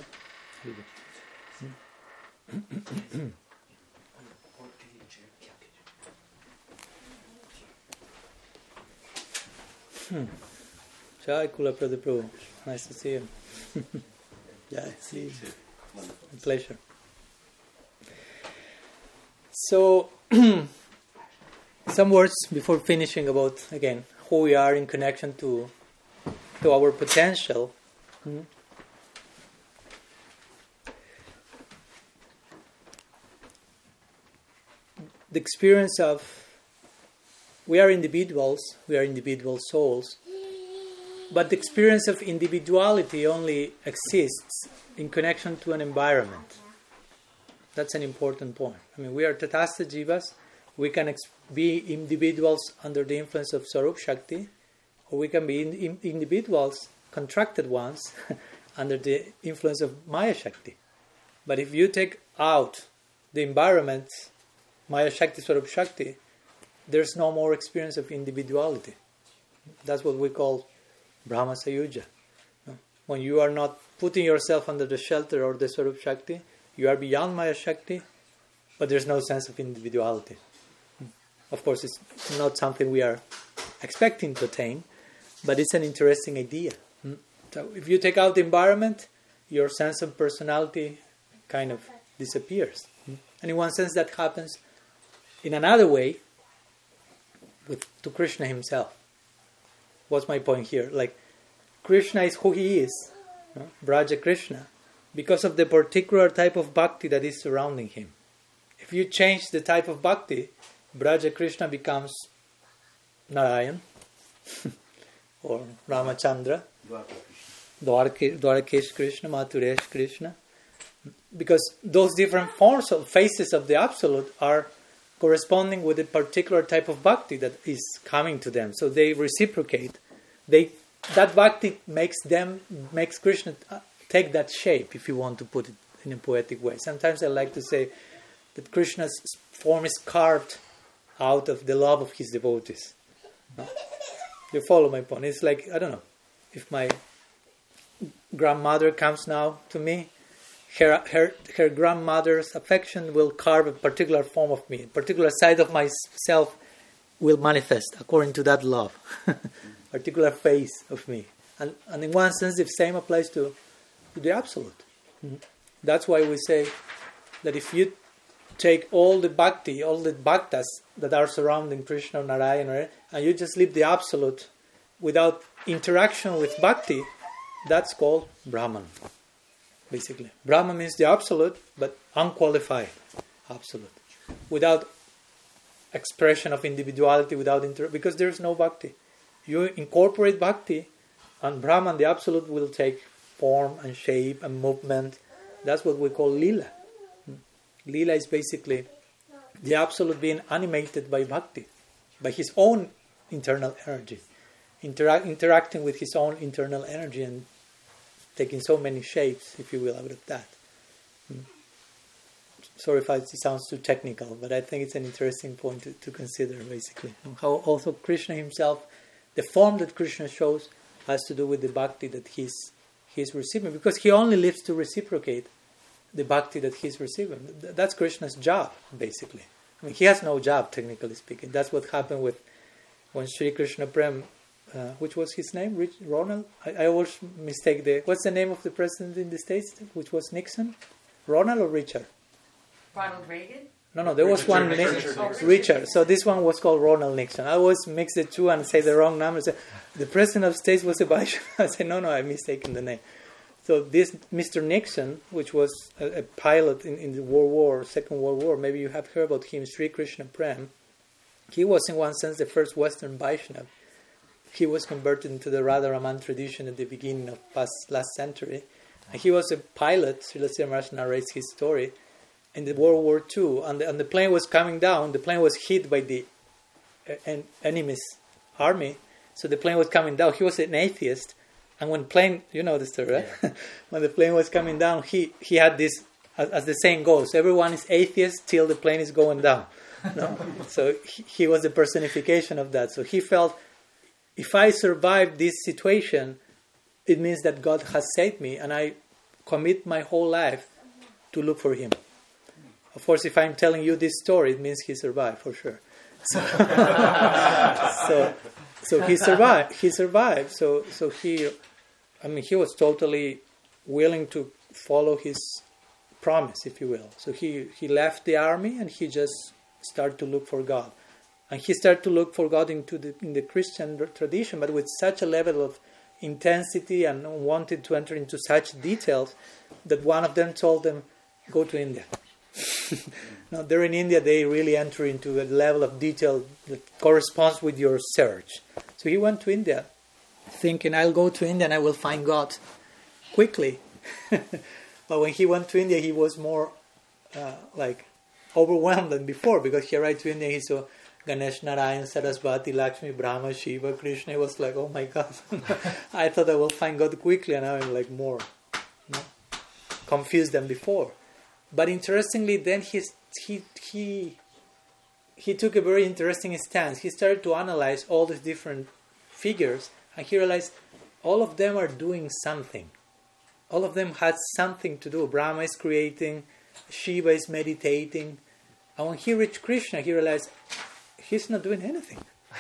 hmm. Jai Kula Prabhu Prabhu. Nice to see you. Jai, see you. A pleasure. So, some words before finishing about, again, who we are in connection to to our potential. Hmm? The experience of, we are individuals, we are individual souls, but the experience of individuality only exists in connection to an environment. That's an important point. I mean, we are Tatastha Jivas. We can ex- be individuals under the influence of Swarup Shakti, or we can be in- in- individuals, contracted ones, under the influence of Maya Shakti. But if you take out the environment, Maya Shakti, Swarup Shakti, there's no more experience of individuality. That's what we call Brahma Sayuja. When you are not putting yourself under the shelter of the Swarup Shakti, you are beyond Maya Shakti, but there's no sense of individuality. Of course, it's not something we are expecting to attain, but it's an interesting idea. So if you take out the environment, your sense of personality kind of disappears. And in one sense that happens in another way with to Krishna himself. What's my point here? Like, Krishna is who he is, no? Braja Krishna, because of the particular type of bhakti that is surrounding him. If you change the type of bhakti, Braja Krishna becomes Narayan or Ramachandra, Dwarkesh, Dwarkesh Krishna, Mathuresh Krishna. Because those different forms of faces of the Absolute are corresponding with a particular type of bhakti that is coming to them. So they reciprocate. They that bhakti makes them makes Krishna take that shape, if you want to put it in a poetic way. Sometimes I like to say that Krishna's form is carved out of the love of his devotees. No? You follow my point? It's like, I don't know, if my grandmother comes now to me, her her her grandmother's affection will carve a particular form of me, a particular side of myself will manifest according to that love, particular face of me. And, and in one sense, the same applies to, to the Absolute. Mm-hmm. That's why we say that if you take all the bhakti, all the bhaktas that are surrounding Krishna or Narayana, and you just leave the Absolute without interaction with bhakti, that's called Brahman, basically. Brahman means the Absolute, but unqualified Absolute, without expression of individuality, without inter- because there is no bhakti. You incorporate bhakti, and Brahman, the Absolute, will take form and shape and movement. That's what we call Lila. Lila is basically the Absolute being animated by bhakti, by his own internal energy, Interact, interacting with his own internal energy and taking so many shapes, if you will, out of that. Hmm. Sorry if it sounds too technical, but I think it's an interesting point to, to consider, basically. How also Krishna himself, the form that Krishna shows, has to do with the bhakti that he's, he's receiving, because he only lives to reciprocate the bhakti that he's receiving. That's Krishna's job, basically. I mean, he has no job, technically speaking. That's what happened with when Sri Krishna Prem, uh, which was his name, Rich, Ronald? I, I always mistake the... What's the name of the president in the States, which was Nixon? Ronald or Richard? Ronald Reagan? No, no, there was one Richard, Richard, Richard. Richard. So this one was called Ronald Nixon. I always mix the two and say the wrong number. Say, the president of the States was a Vaishnava. I say, no, no, I'm mistaken the name. So this Mister Nixon, which was a, a pilot in, in the World War, Second World War, maybe you have heard about him, Sri Krishna Prem. He was in one sense the first Western Vaishnava. He was converted into the Radharaman tradition at the beginning of past last century. And he was a pilot, Srila Maharaj narrates his story, in the World War Two. And the, and the plane was coming down, the plane was hit by the uh, en- enemy's army. So the plane was coming down. He was an atheist. And when plane, you know the story, right? Yeah. When the plane was coming down, he, he had this, as, as the saying goes, everyone is atheist till the plane is going down. No? So he, he was the personification of that. So he felt, if I survive this situation, it means that God has saved me, and I commit my whole life to look for Him. Of course, if I'm telling you this story, it means he survived for sure. So, so, so he survived. He survived. So, so he, I mean, he was totally willing to follow his promise, if you will. So he, he left the army and he just started to look for God. And he started to look for God into the, in the Christian tradition, but with such a level of intensity and wanted to enter into such details that one of them told them, go to India. Now, there in India, they really enter into a level of detail that corresponds with your search. So he went to India, thinking, I'll go to India and I will find God quickly. But when he went to India, he was more uh, like overwhelmed than before, because he arrived to India, he saw Ganesh, Narayan, Saraswati, Lakshmi, Brahma, Shiva, Krishna. He was like, oh my God, I thought I will find God quickly, and now I'm like more you know, confused than before. But interestingly, then he he he he took a very interesting stance. He started to analyze all these different figures, and he realized all of them are doing something. All of them had something to do. Brahma is creating, Shiva is meditating, and when he reached Krishna, he realized he's not doing anything.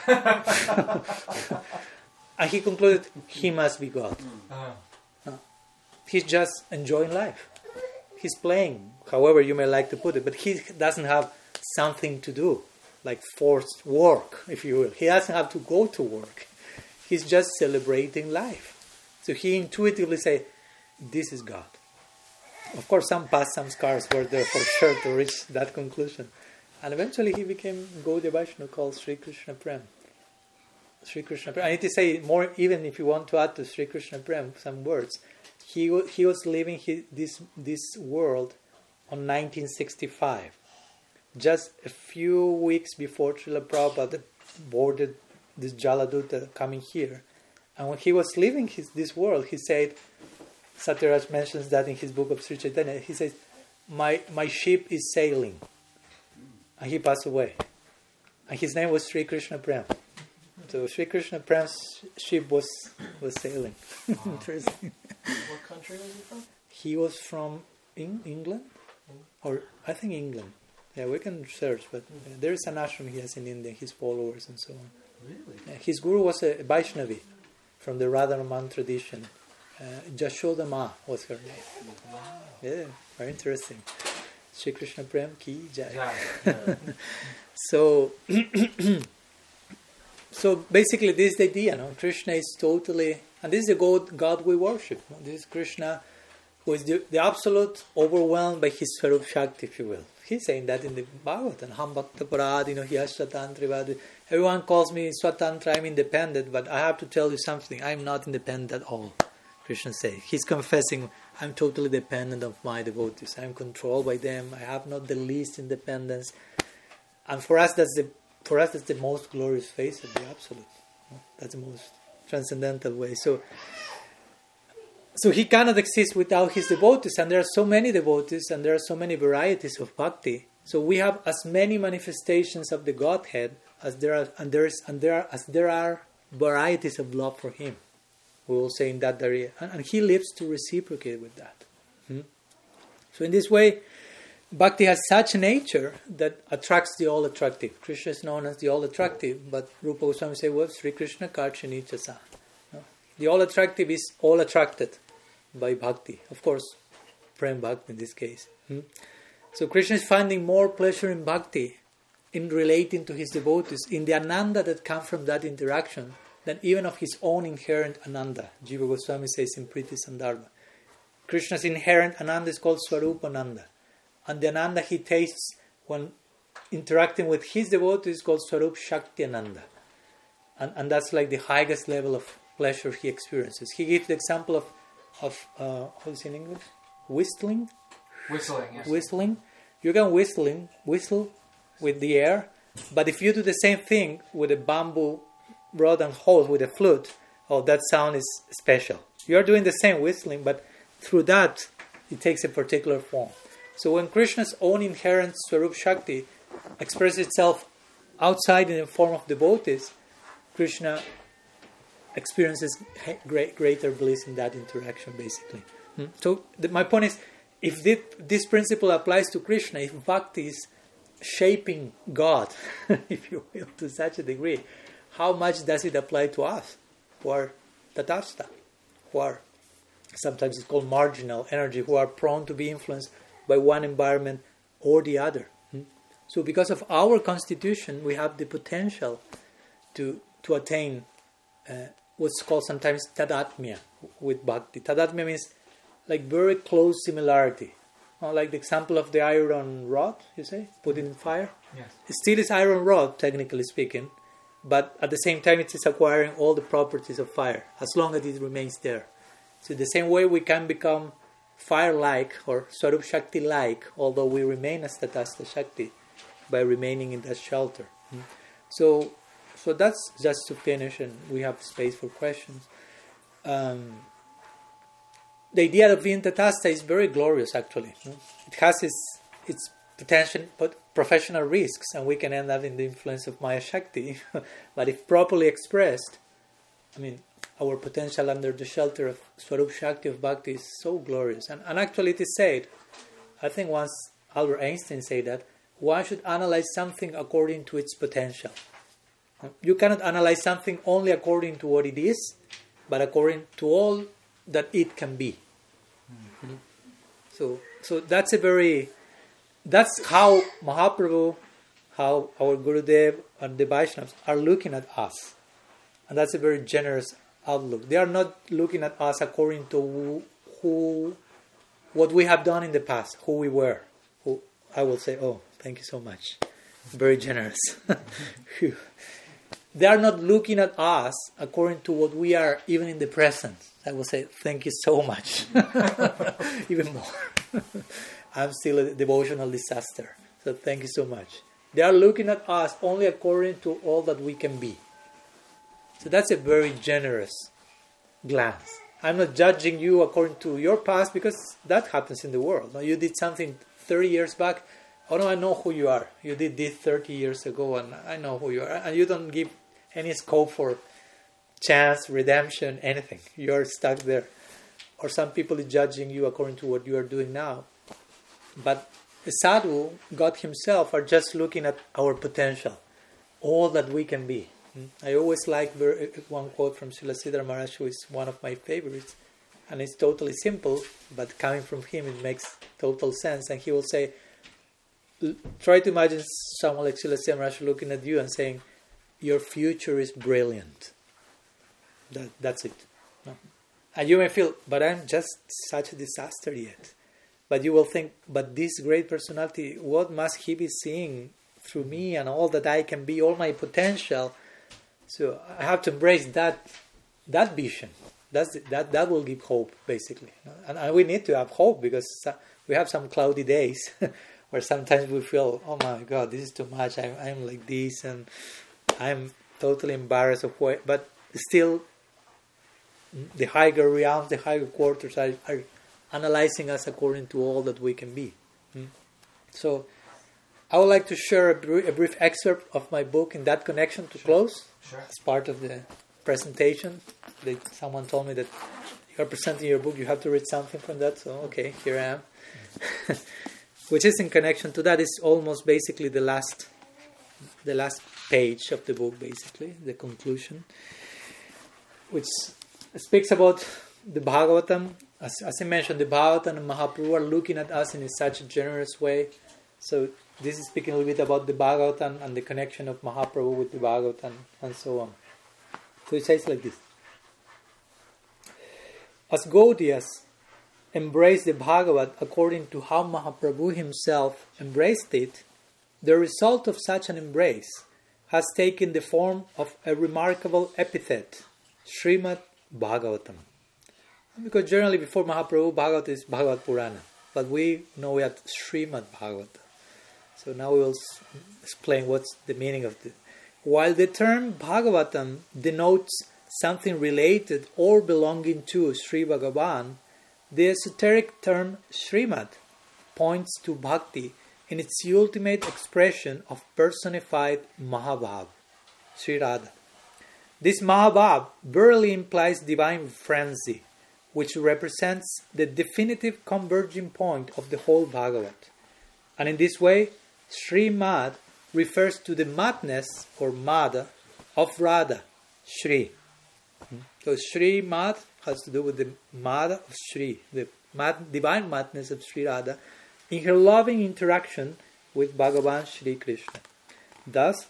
And he concluded he must be God. Uh-huh. No. He's just enjoying life. he's playing, however you may like to put it, but he doesn't have something to do, like forced work, if you will. He doesn't have to go to work. He's just celebrating life. So he intuitively says, this is God. Of course, some past, some scars were there for sure to reach that conclusion. And eventually he became Gaudiya Vaishnava called Sri Krishna Prem. Sri Krishna Prem. I need to say more, even if you want to add to Sri Krishna Prem some words. He, w- he was leaving his, this, this world on nineteen sixty-five. Just a few weeks before Srila Prabhupada boarded this Jaladuta coming here. And when he was leaving his, this world, he said, Satyaraj mentions that in his book of Sri Chaitanya, he says, my, my ship is sailing. And he passed away. And his name was Sri Krishna Prem. So Sri Krishna Prem's ship was, was sailing. Interesting. What country was he from? He was from in England? Or I think England. Yeah, we can search, but uh, there is an ashram he has in India, his followers and so on. Really? Uh, his guru was a Vaishnavi from the Radharaman tradition. Uh, Jashoda Ma was her name. Wow. Yeah, very interesting. Sri Krishna Prem Ki Jai. Yeah. Yeah. So, so basically, this is the idea. No? Krishna is totally, and this is the God, God we worship. No? This is Krishna, who is the, the absolute, overwhelmed by his Swarup Shakti, if you will. He's saying that in the Bhagavatam. Ham Bhakta Paradino Hyasvatantri. Everyone calls me Swatantra, I'm independent, but I have to tell you something. I'm not independent at all. Krishna says. He's confessing, I'm totally dependent of my devotees. I'm controlled by them. I have not the least independence. And for us, that's the for us that's the most glorious face of the Absolute. That's the most transcendental way. So, so he cannot exist without his devotees, and there are so many devotees, and there are so many varieties of bhakti. So we have as many manifestations of the Godhead as there are, and there is, and there are, as there are varieties of love for him. We will say in that area, and, and he lives to reciprocate with that. Hmm? So in this way, bhakti has such nature that attracts the all-attractive. Krishna is known as the all-attractive, but Rupa Goswami says, well, Sri Krishna Karchini Chasa. No? The all-attractive is all attracted by bhakti. Of course, Prem Bhakti in this case. Hmm? So Krishna is finding more pleasure in bhakti, in relating to his devotees, in the ananda that comes from that interaction, than even of his own inherent ananda. Jiva Goswami says in Priti Sandarbha. Krishna's inherent ananda is called Swarupa Ananda. And the ananda he tastes when interacting with his devotees is called Swarup Shakti Ananda. And, and that's like the highest level of pleasure he experiences. He gives the example of, of uh, how is it in English? Whistling? Whistling, yes. Whistling. You can whistling, whistle with the air, but if you do the same thing with a bamboo rod and hose with a flute, oh, that sound is special. You are doing the same whistling, but through that, it takes a particular form. So when Krishna's own inherent Swarup Shakti expresses itself outside in the form of devotees, Krishna experiences great, greater bliss in that interaction, basically. Hmm? So the, my point is, if this, this principle applies to Krishna, if bhakti is shaping God, if you will, to such a degree, how much does it apply to us, who are tatastha, who are, sometimes it's called marginal energy, who are prone to be influenced by one environment or the other. Hmm? So because of our constitution, we have the potential to to attain uh, what's called sometimes tadatmya with bhakti. Tadatmya means like very close similarity. Uh, like the example of the iron rod, you say, put it in fire. Yes. It still is iron rod, technically speaking, but at the same time it is acquiring all the properties of fire, as long as it remains there. So the same way we can become fire-like or Swarup Shakti-like, although we remain as Tatastha Shakti, by remaining in that shelter. Hmm. So so that's just to finish, and we have space for questions. Um, the idea of being Tatastha is very glorious, actually. Hmm. It has its, its potential, but professional risks, and we can end up in the influence of Maya Shakti. But if properly expressed, I mean, our potential under the shelter of Swarup Shakti of Bhakti is so glorious. And, and actually it is said, I think once Albert Einstein said that, one should analyze something according to its potential. You cannot analyze something only according to what it is, but according to all that it can be. Mm-hmm. So so that's a very, that's how Mahaprabhu, how our Gurudev and the Vaishnavas are looking at us. And that's a very generous outlook. They are not looking at us according to who, who what we have done in the past, who we were. Who, I will say, oh, thank you so much. Very generous. They are not looking at us according to what we are even in the present. I will say, thank you so much. Even more. I'm still a devotional disaster. So thank you so much. They are looking at us only according to all that we can be. So that's a very generous glance. I'm not judging you according to your past because that happens in the world. Now, you did something thirty years back. Oh no, I know who you are. You did this thirty years ago and I know who you are. And you don't give any scope for chance, redemption, anything. You're stuck there. Or some people are judging you according to what you are doing now. But the sadhu, God himself, are just looking at our potential. All that we can be. I always like one quote from Srila Sridhar Maharaj, who is one of my favorites. And it's totally simple, but coming from him, it makes total sense. And he will say, try to imagine someone like Srila Sridhar Maharaj looking at you and saying, your future is brilliant. That, that's it. No. And you may feel, but I'm just such a disaster yet. But you will think, but this great personality, what must he be seeing through me and all that I can be, all my potential? So I have to embrace that that vision. That's that that will give hope, basically. And, and we need to have hope because we have some cloudy days where sometimes we feel, oh my God, this is too much. I'm, I'm like this and I'm totally embarrassed of what. But still, the higher realms, the higher quarters are, are analyzing us according to all that we can be. Hmm? So I would like to share a, br- a brief excerpt of my book in that connection to close. Sure. As part of the presentation. They, someone told me that you are presenting your book, you have to read something from that. So, okay, here I am. Which is in connection to that. Is almost basically the last the last page of the book, basically, the conclusion. Which speaks about the Bhagavatam. As, as I mentioned, the Bhagavatam and Mahaprabhu are looking at us in a such a generous way. So this is speaking a little bit about the Bhagavatam and the connection of Mahaprabhu with the Bhagavatam and so on. So it says like this. As Gaudiyas embraced the Bhagavat according to how Mahaprabhu himself embraced it, the result of such an embrace has taken the form of a remarkable epithet, Srimad Bhagavatam. Because generally before Mahaprabhu, Bhagavat is Bhagavad Purana. But we know it as Srimad Bhagavatam. So now we will explain what's the meaning of this. While the term Bhagavatam denotes something related or belonging to Sri Bhagavan, the esoteric term Srimad points to Bhakti in its ultimate expression of personified Mahabhav, Sri Radha. This Mahabhav barely implies divine frenzy, which represents the definitive converging point of the whole Bhagavat. And in this way, Sri Mad refers to the madness or Mada of Radha, Sri. So Sri Mad has to do with the Mada of Sri, the mad, divine madness of Sri Radha, in her loving interaction with Bhagavan Sri Krishna. Thus,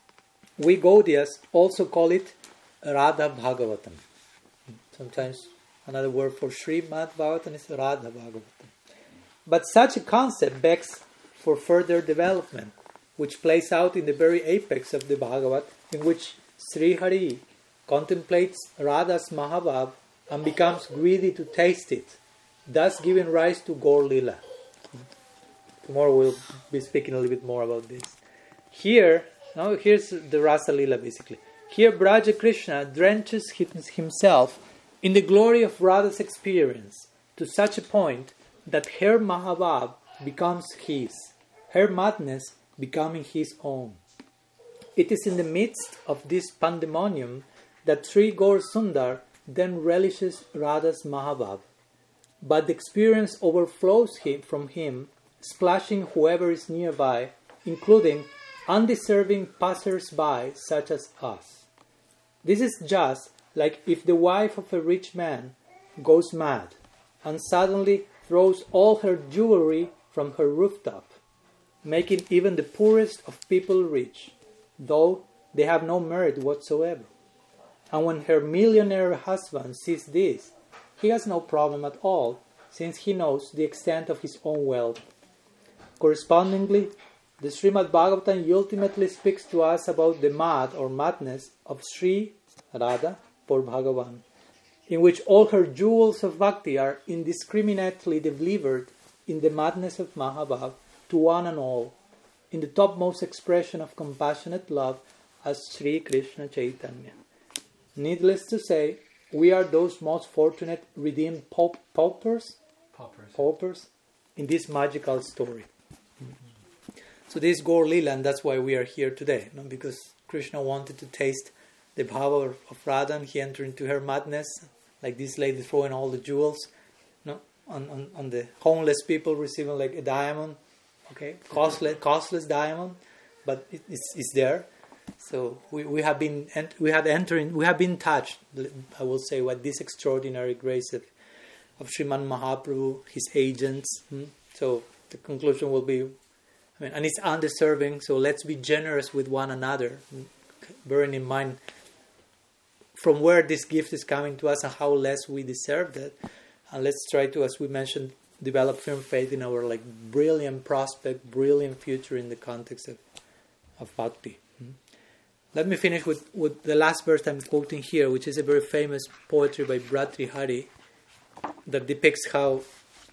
we Gaudiyas also call it Radha Bhagavatam. Sometimes another word for Sri Mad Bhagavatam is Radha Bhagavatam. But such a concept begs for further development, which plays out in the very apex of the Bhagavat, in which Sri Hari contemplates Radha's Mahabhav and becomes greedy to taste it, thus giving rise to Gaur Lila. Tomorrow we'll be speaking a little bit more about this. Here, now here's the Rasa Lila basically. Here Braja Krishna drenches himself in the glory of Radha's experience to such a point that her Mahabhav becomes his, her madness becoming his own. It is in the midst of this pandemonium that Sri Gaur Sundar then relishes Radha's Mahabhav. But the experience overflows him, from him, splashing whoever is nearby, including undeserving passers-by such as us. This is just like if the wife of a rich man goes mad and suddenly throws all her jewelry from her rooftop, making even the poorest of people rich, though they have no merit whatsoever. And when her millionaire husband sees this, he has no problem at all, since he knows the extent of his own wealth. Correspondingly, the Srimad Bhagavatam ultimately speaks to us about the mad or madness of Sri Radha for Bhagavan, in which all her jewels of bhakti are indiscriminately delivered in the madness of Mahabhav to one and all, in the topmost expression of compassionate love as Sri Krishna Chaitanya. Needless to say, we are those most fortunate redeemed pau- paupers, Paupers. paupers in this magical story. So this is Gaur Lila, and that's why we are here today. You know, because Krishna wanted to taste the bhava of, of Radha, and he entered into her madness, like this lady throwing all the jewels, you know, on, on, on the homeless people receiving like a diamond, okay, costless, costless diamond, but it, it's, it's there. So we, we have been ent- we have entering we have been touched, I will say, with this extraordinary grace of, of Sriman Mahaprabhu, his agents. Hmm? So the conclusion will be, I mean, and it's undeserving. So let's be generous with one another, bearing in mind from where this gift is coming to us and how less we deserve that. And let's try to, as we mentioned, develop firm faith in our like brilliant prospect, brilliant future in the context of of bhakti. Hmm? Let me finish with, with the last verse I'm quoting here, which is a very famous poetry by Bhartrihari that depicts how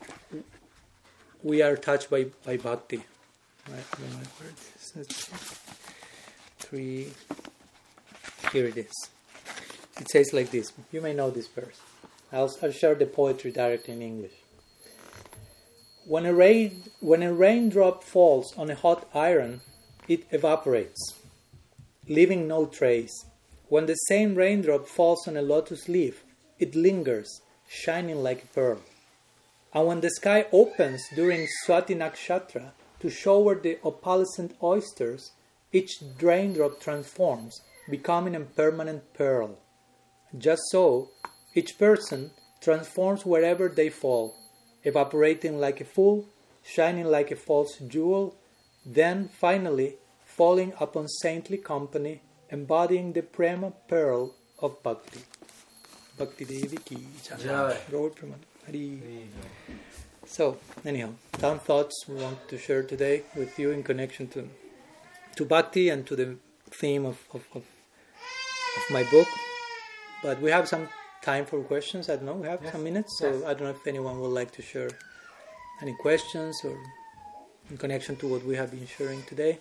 we are touched by, by bhakti. Right, I don't know where it is. Let's see. Three. Here it is. It says like this. You may know this verse. I'll, I'll share the poetry directly in English. When a rain, when a raindrop falls on a hot iron, it evaporates, leaving no trace. When the same raindrop falls on a lotus leaf, it lingers, shining like a pearl. And when the sky opens during Swati Nakshatra to shower the opalescent oysters, each raindrop transforms, becoming a permanent pearl. Just so, each person transforms wherever they fall, evaporating like a fool, shining like a false jewel, then finally falling upon saintly company, embodying the prema pearl of bhakti. Bhakti Devi ki jai. Gaur Premanand. Hari. So, anyhow, some thoughts we want to share today with you in connection to to bhakti and to the theme of, of, of, of my book. But we have some time for questions. I don't know, we have yes. some minutes, so yes. I don't know if anyone would like to share any questions or in connection to what we have been sharing today.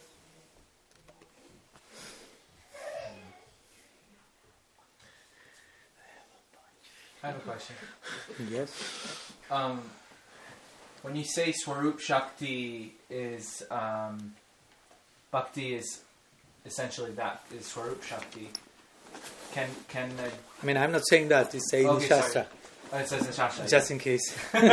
I have a question. Yes. Um, when you say Swarup Shakti is um, Bhakti is essentially that is Swarup Shakti. Can can uh, I mean, I'm not saying that. It's saying okay, in Shastra. Oh, it says in Shastra. Just in case.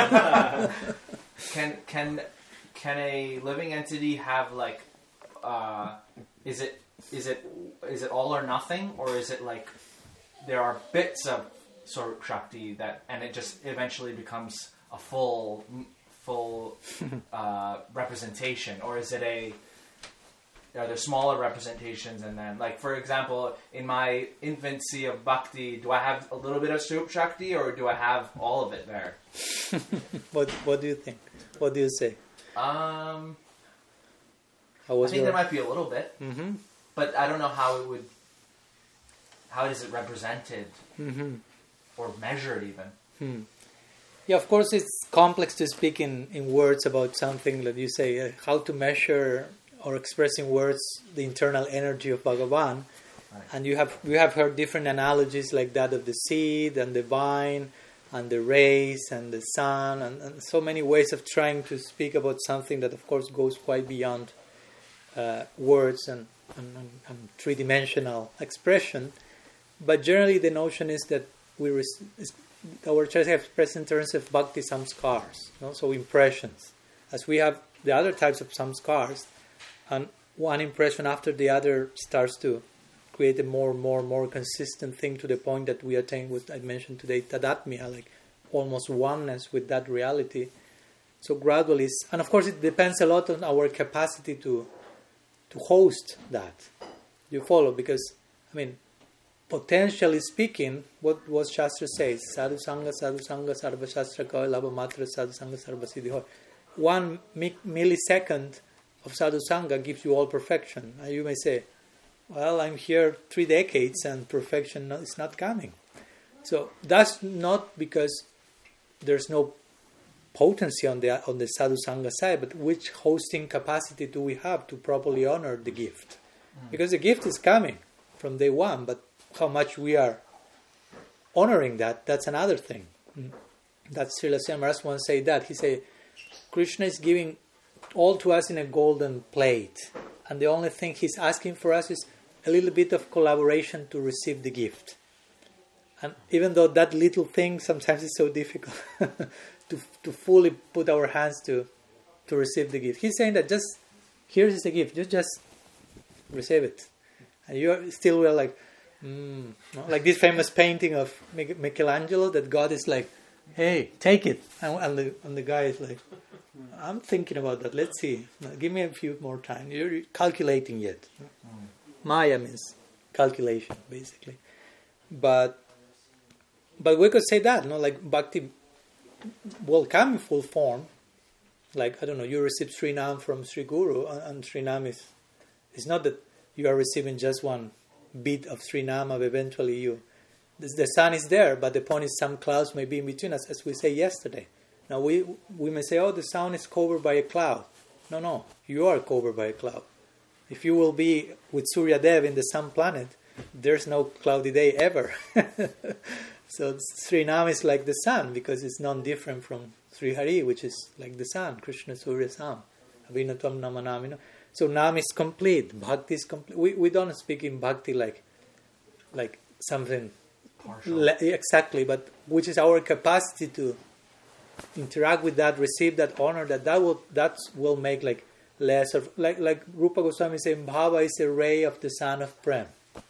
can can can a living entity have like? Uh, is it is it is it all or nothing, or is it like there are bits of Swarup Shakti that and it just eventually becomes a full full uh, representation, or is it a are there smaller representations and then, like, for example, in my infancy of bhakti, do I have a little bit of Swarup Shakti or do I have all of it there? what What do you think? What do you say? Um, how was I think your... there might be a little bit, mm-hmm. but I don't know how it would, how is it represented mm-hmm. or measured even? Hmm. Yeah, of course it's complex to speak in, in words about something that you say, uh, how to measure or express in words the internal energy of Bhagavan. Right. And you have we have heard different analogies like that of the seed and the vine and the rays and the sun and, and so many ways of trying to speak about something that of course goes quite beyond uh, words and, and, and, and three-dimensional expression. But generally the notion is that we res- our church has expressed in terms of bhakti samskars, you know, so impressions. As we have the other types of samskars, and one impression after the other starts to create a more, more, more consistent thing to the point that we attain what I mentioned today, tadatmya, like almost oneness with that reality. So gradually, and of course it depends a lot on our capacity to to host that. You follow? Because, I mean, potentially speaking, what what Shastra says, sadhu sangha, sadhu sangha, sarva shastra koi, labha matra, sadhu sangha, sarva siddhi hoy. One mi- millisecond of sadhu sangha gives you all perfection. And you may say, well, I'm here three decades and perfection is not coming. So that's not because there's no potency on the on the sadhu sangha side, but which hosting capacity do we have to properly honor the gift? Mm. Because the gift is coming from day one, but how much we are honoring that, that's another thing. Mm. That's Srila Maharaj once said that. He said, Krishna is giving all to us in a golden plate, and the only thing he's asking for us is a little bit of collaboration to receive the gift. And even though that little thing sometimes is so difficult to to fully put our hands to to receive the gift, he's saying that just here is the gift, just just receive it, and you are still will like, mm, like this famous painting of Michelangelo that God is like, hey, take it, and, and the and the guy is like, I'm thinking about that. Let's see, give me a few more time. You're calculating yet. Maya means calculation, basically, but. But we could say that, no, like bhakti will come in full form. Like, I don't know, you receive Srinam from Sri Guru, and, and Srinam is, it's not that you are receiving just one bit of Srinam, of eventually you. The, the sun is there, but the point is some clouds may be in between us, as we say yesterday. Now, we we may say, oh, the sun is covered by a cloud. No, no, you are covered by a cloud. If you will be with Surya Dev in the sun planet, there's no cloudy day ever. So Srinam is like the sun because it's non-different from Sri Hari, which is like the sun, Krishna Surya Sam. Avinatam Namanam. So Nam is complete, Bhakti is complete. We we don't speak in Bhakti like like something le- exactly, but which is our capacity to interact with that, receive that honor, that that will that will make like less of like like Rupa Goswami saying Bhava is a ray of the sun of Prem.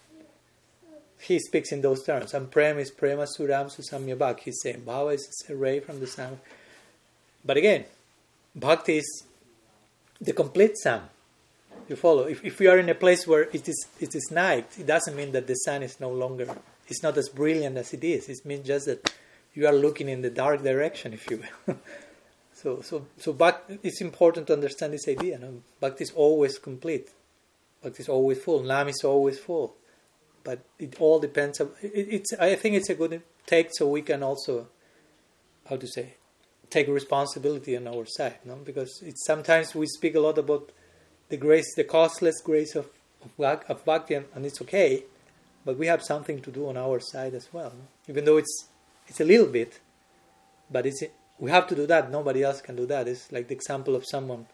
He speaks in those terms. And Prem is Prema Suram Susamya Bhak. He's saying Bhava is a ray from the sun. But again, Bhakti is the complete sun. You follow? If if we are in a place where it is it is night, it doesn't mean that the sun is no longer, it's not as brilliant as it is. It means just that you are looking in the dark direction, if you will. so so so Bhakti, it's important to understand this idea. No? Bhakti is always complete. Bhakti is always full. Nam is always full. But it all depends on, it, it's I think it's a good take so we can also, how to say, take responsibility on our side, no? Because it's sometimes we speak a lot about the grace, the costless grace of of, of Bhakti, and, and it's okay, but we have something to do on our side as well, no? Even though it's it's a little bit, but it's we have to do that. Nobody else can do that. It's like the example of someone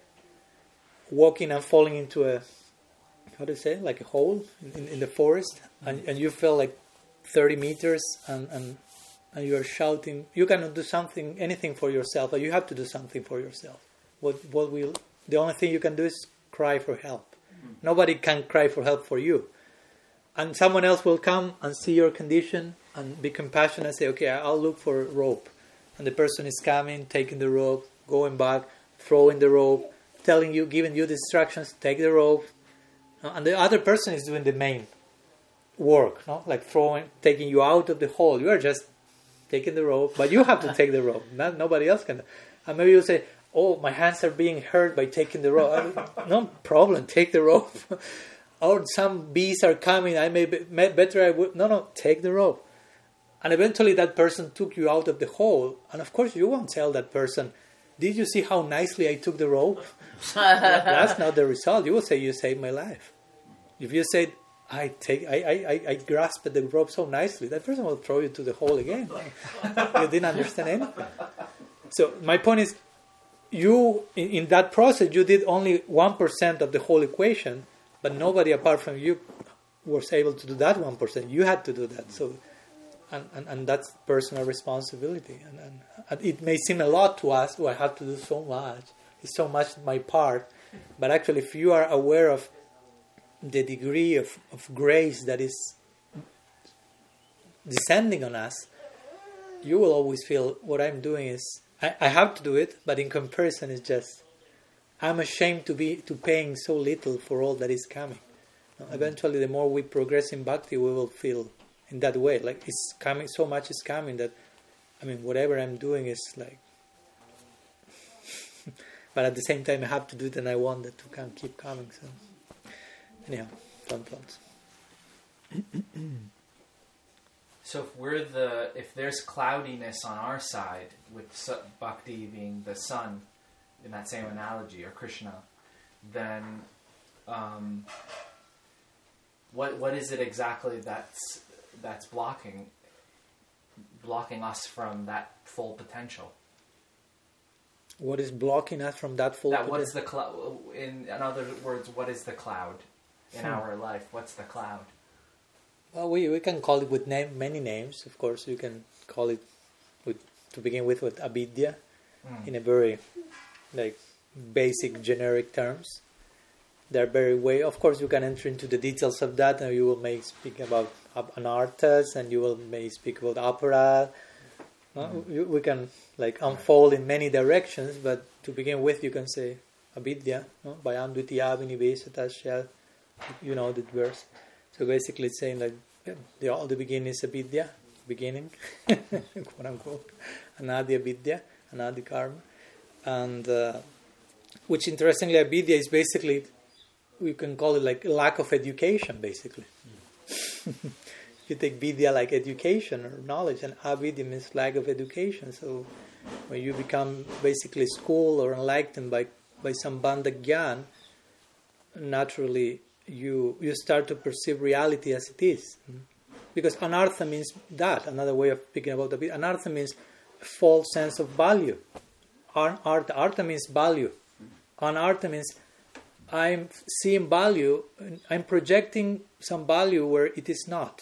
walking and falling into a, how do you say, like a hole in, in the forest, and, and you fell like thirty meters, and, and and you are shouting. You cannot do something, anything for yourself, but you have to do something for yourself. What what will the only thing you can do is cry for help. Mm-hmm. Nobody can cry for help for you, and someone else will come and see your condition and be compassionate and say, "Okay, I'll look for a rope," and the person is coming, taking the rope, going back, throwing the rope, telling you, giving you the instructions, take the rope. And the other person is doing the main work, no? Like throwing, taking you out of the hole. You are just taking the rope, but you have to take the rope. Not, nobody else can. And maybe you'll say, "Oh, my hands are being hurt by taking the rope." No problem, take the rope. Or some bees are coming. I may be better. I would no, no, take the rope. And eventually, that person took you out of the hole. And of course, you won't tell that person, "Did you see how nicely I took the rope?" That's not the result. You will say, "You saved my life." If you said, I take, I, I, I grasped the rope so nicely, that person will throw you to the hole again. You didn't understand anything. So my point is, you in, in that process, you did only one percent of the whole equation, but nobody apart from you was able to do that one percent. You had to do that. So, and, and, and that's personal responsibility. And, and, and it may seem a lot to us, oh, I have to do so much. It's so much my part. But actually, if you are aware of the degree of, of grace that is descending on us, you will always feel what I'm doing is I, I have to do it, but in comparison, it's just I'm ashamed to be to paying so little for all that is coming. Mm-hmm. Eventually, the more we progress in bhakti, we will feel in that way, like it's coming. So much is coming that, I mean, whatever I'm doing is like. But at the same time, I have to do it, and I want that to come, keep coming. So, anyhow, fun thoughts. So if we're the if there's cloudiness on our side, with su- bhakti being the sun, in that same analogy, or Krishna, then um, what what is it exactly that's that's blocking blocking us from that full potential? What is blocking us from that full That potential? what's the cloud? In, in other words, what is the cloud in Hmm. our life? What's the cloud? Well, we, we can call it with name, many names. Of course, you can call it with to begin with with avidya, Mm. in a very like basic generic terms. They're very way. Of course, you can enter into the details of that, and you will may speak about anarthas, and you will may speak about apara. No? We, we can like unfold in many directions, but to begin with, you can say avidya, no? Bayam dvitiya viniveshatasya. You know that verse. So basically, it's saying like yeah, the all the beginning is avidya, beginning, quote unquote, anadi avidya, anadi karma, and uh, which interestingly, avidya is basically we can call it like lack of education, basically. Mm. You take vidya like education or knowledge, and avidya means lack of education. So when you become basically schooled or enlightened by, by some bandha gyan, naturally you you start to perceive reality as it is. Because anartha means that, another way of speaking about the vidya. Anartha means a false sense of value. Artha, artha means value. Anartha means I'm seeing value, I'm projecting some value where it is not.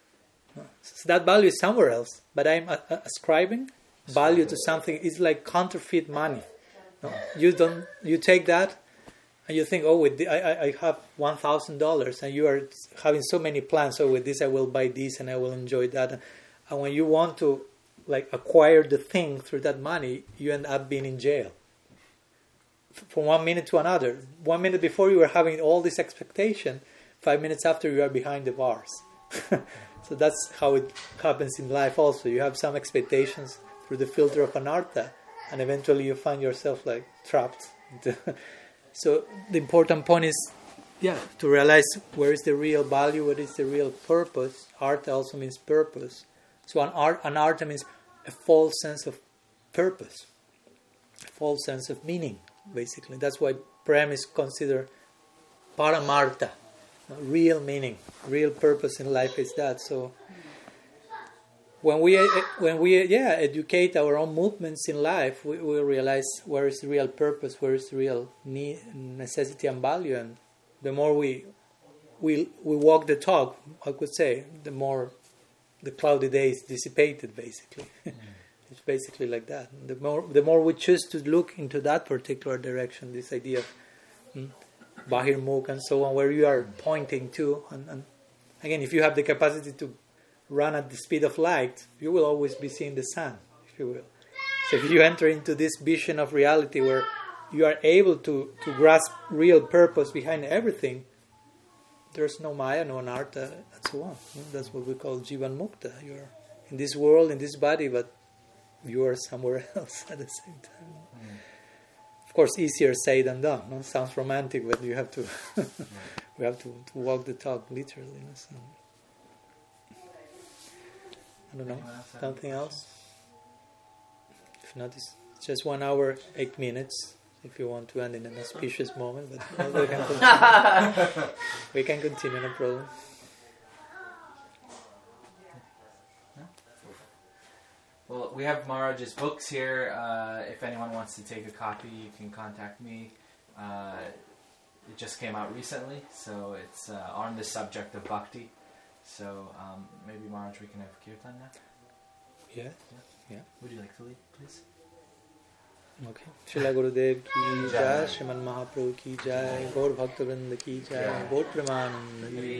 So that value is somewhere else, but I'm uh, ascribing value to something. It's like counterfeit money. No? You don't. You take that, and you think, oh, with the, I, I have one thousand dollars, and you are having so many plans. So with this, I will buy this, and I will enjoy that. And when you want to, like, acquire the thing through that money, you end up being in jail. From one minute to another. One minute before you were having all this expectation, five minutes after you are behind the bars. So that's how it happens in life also. You have some expectations through the filter of anartha, and eventually you find yourself like trapped. So the important point is, yeah, to realize where is the real value, what is the real purpose. Artha also means purpose. So an art, anartha means a false sense of purpose, a false sense of meaning, basically. That's why prem is considered paramartha. Real meaning, real purpose in life is that. So when we when we yeah educate our own movements in life, we will realize where is the real purpose, where is the real need, necessity and value, and the more we we we walk the talk, I could say, the more the cloudy day is dissipated. Basically, mm. It's basically like that. The more the more we choose to look into that particular direction, this idea of hmm, Bahirmukh and so on, where you are pointing to, and, and again, if you have the capacity to run at the speed of light, you will always be seeing the sun, if you will. So if you enter into this vision of reality where you are able to, to grasp real purpose behind everything, there's no Maya, no Anartha, and so on. That's what we call Jivan Mukta. You are in this world, in this body, but you are somewhere else at the same time. Mm. Of course, easier said than done. No? Sounds romantic, but you have to we have to, to walk the talk literally. You know? So, I don't know. Something else? If not, it's just one hour, eight minutes. If you want to end in an auspicious moment, but we can continue. We can continue, no problem. Well, we have Maharaj's books here. Uh, if anyone wants to take a copy, you can contact me. Uh, it just came out recently, so it's uh, on the subject of bhakti. So um, maybe Maharaj, we can have kirtan now. Yeah. yeah, yeah. Would you like to lead, please? Okay. Srila Gurudev ki jai, Shriman Mahaprabhu ki jai, Gaur Bhakta Vrinda ki jai, Gaur Premananda ki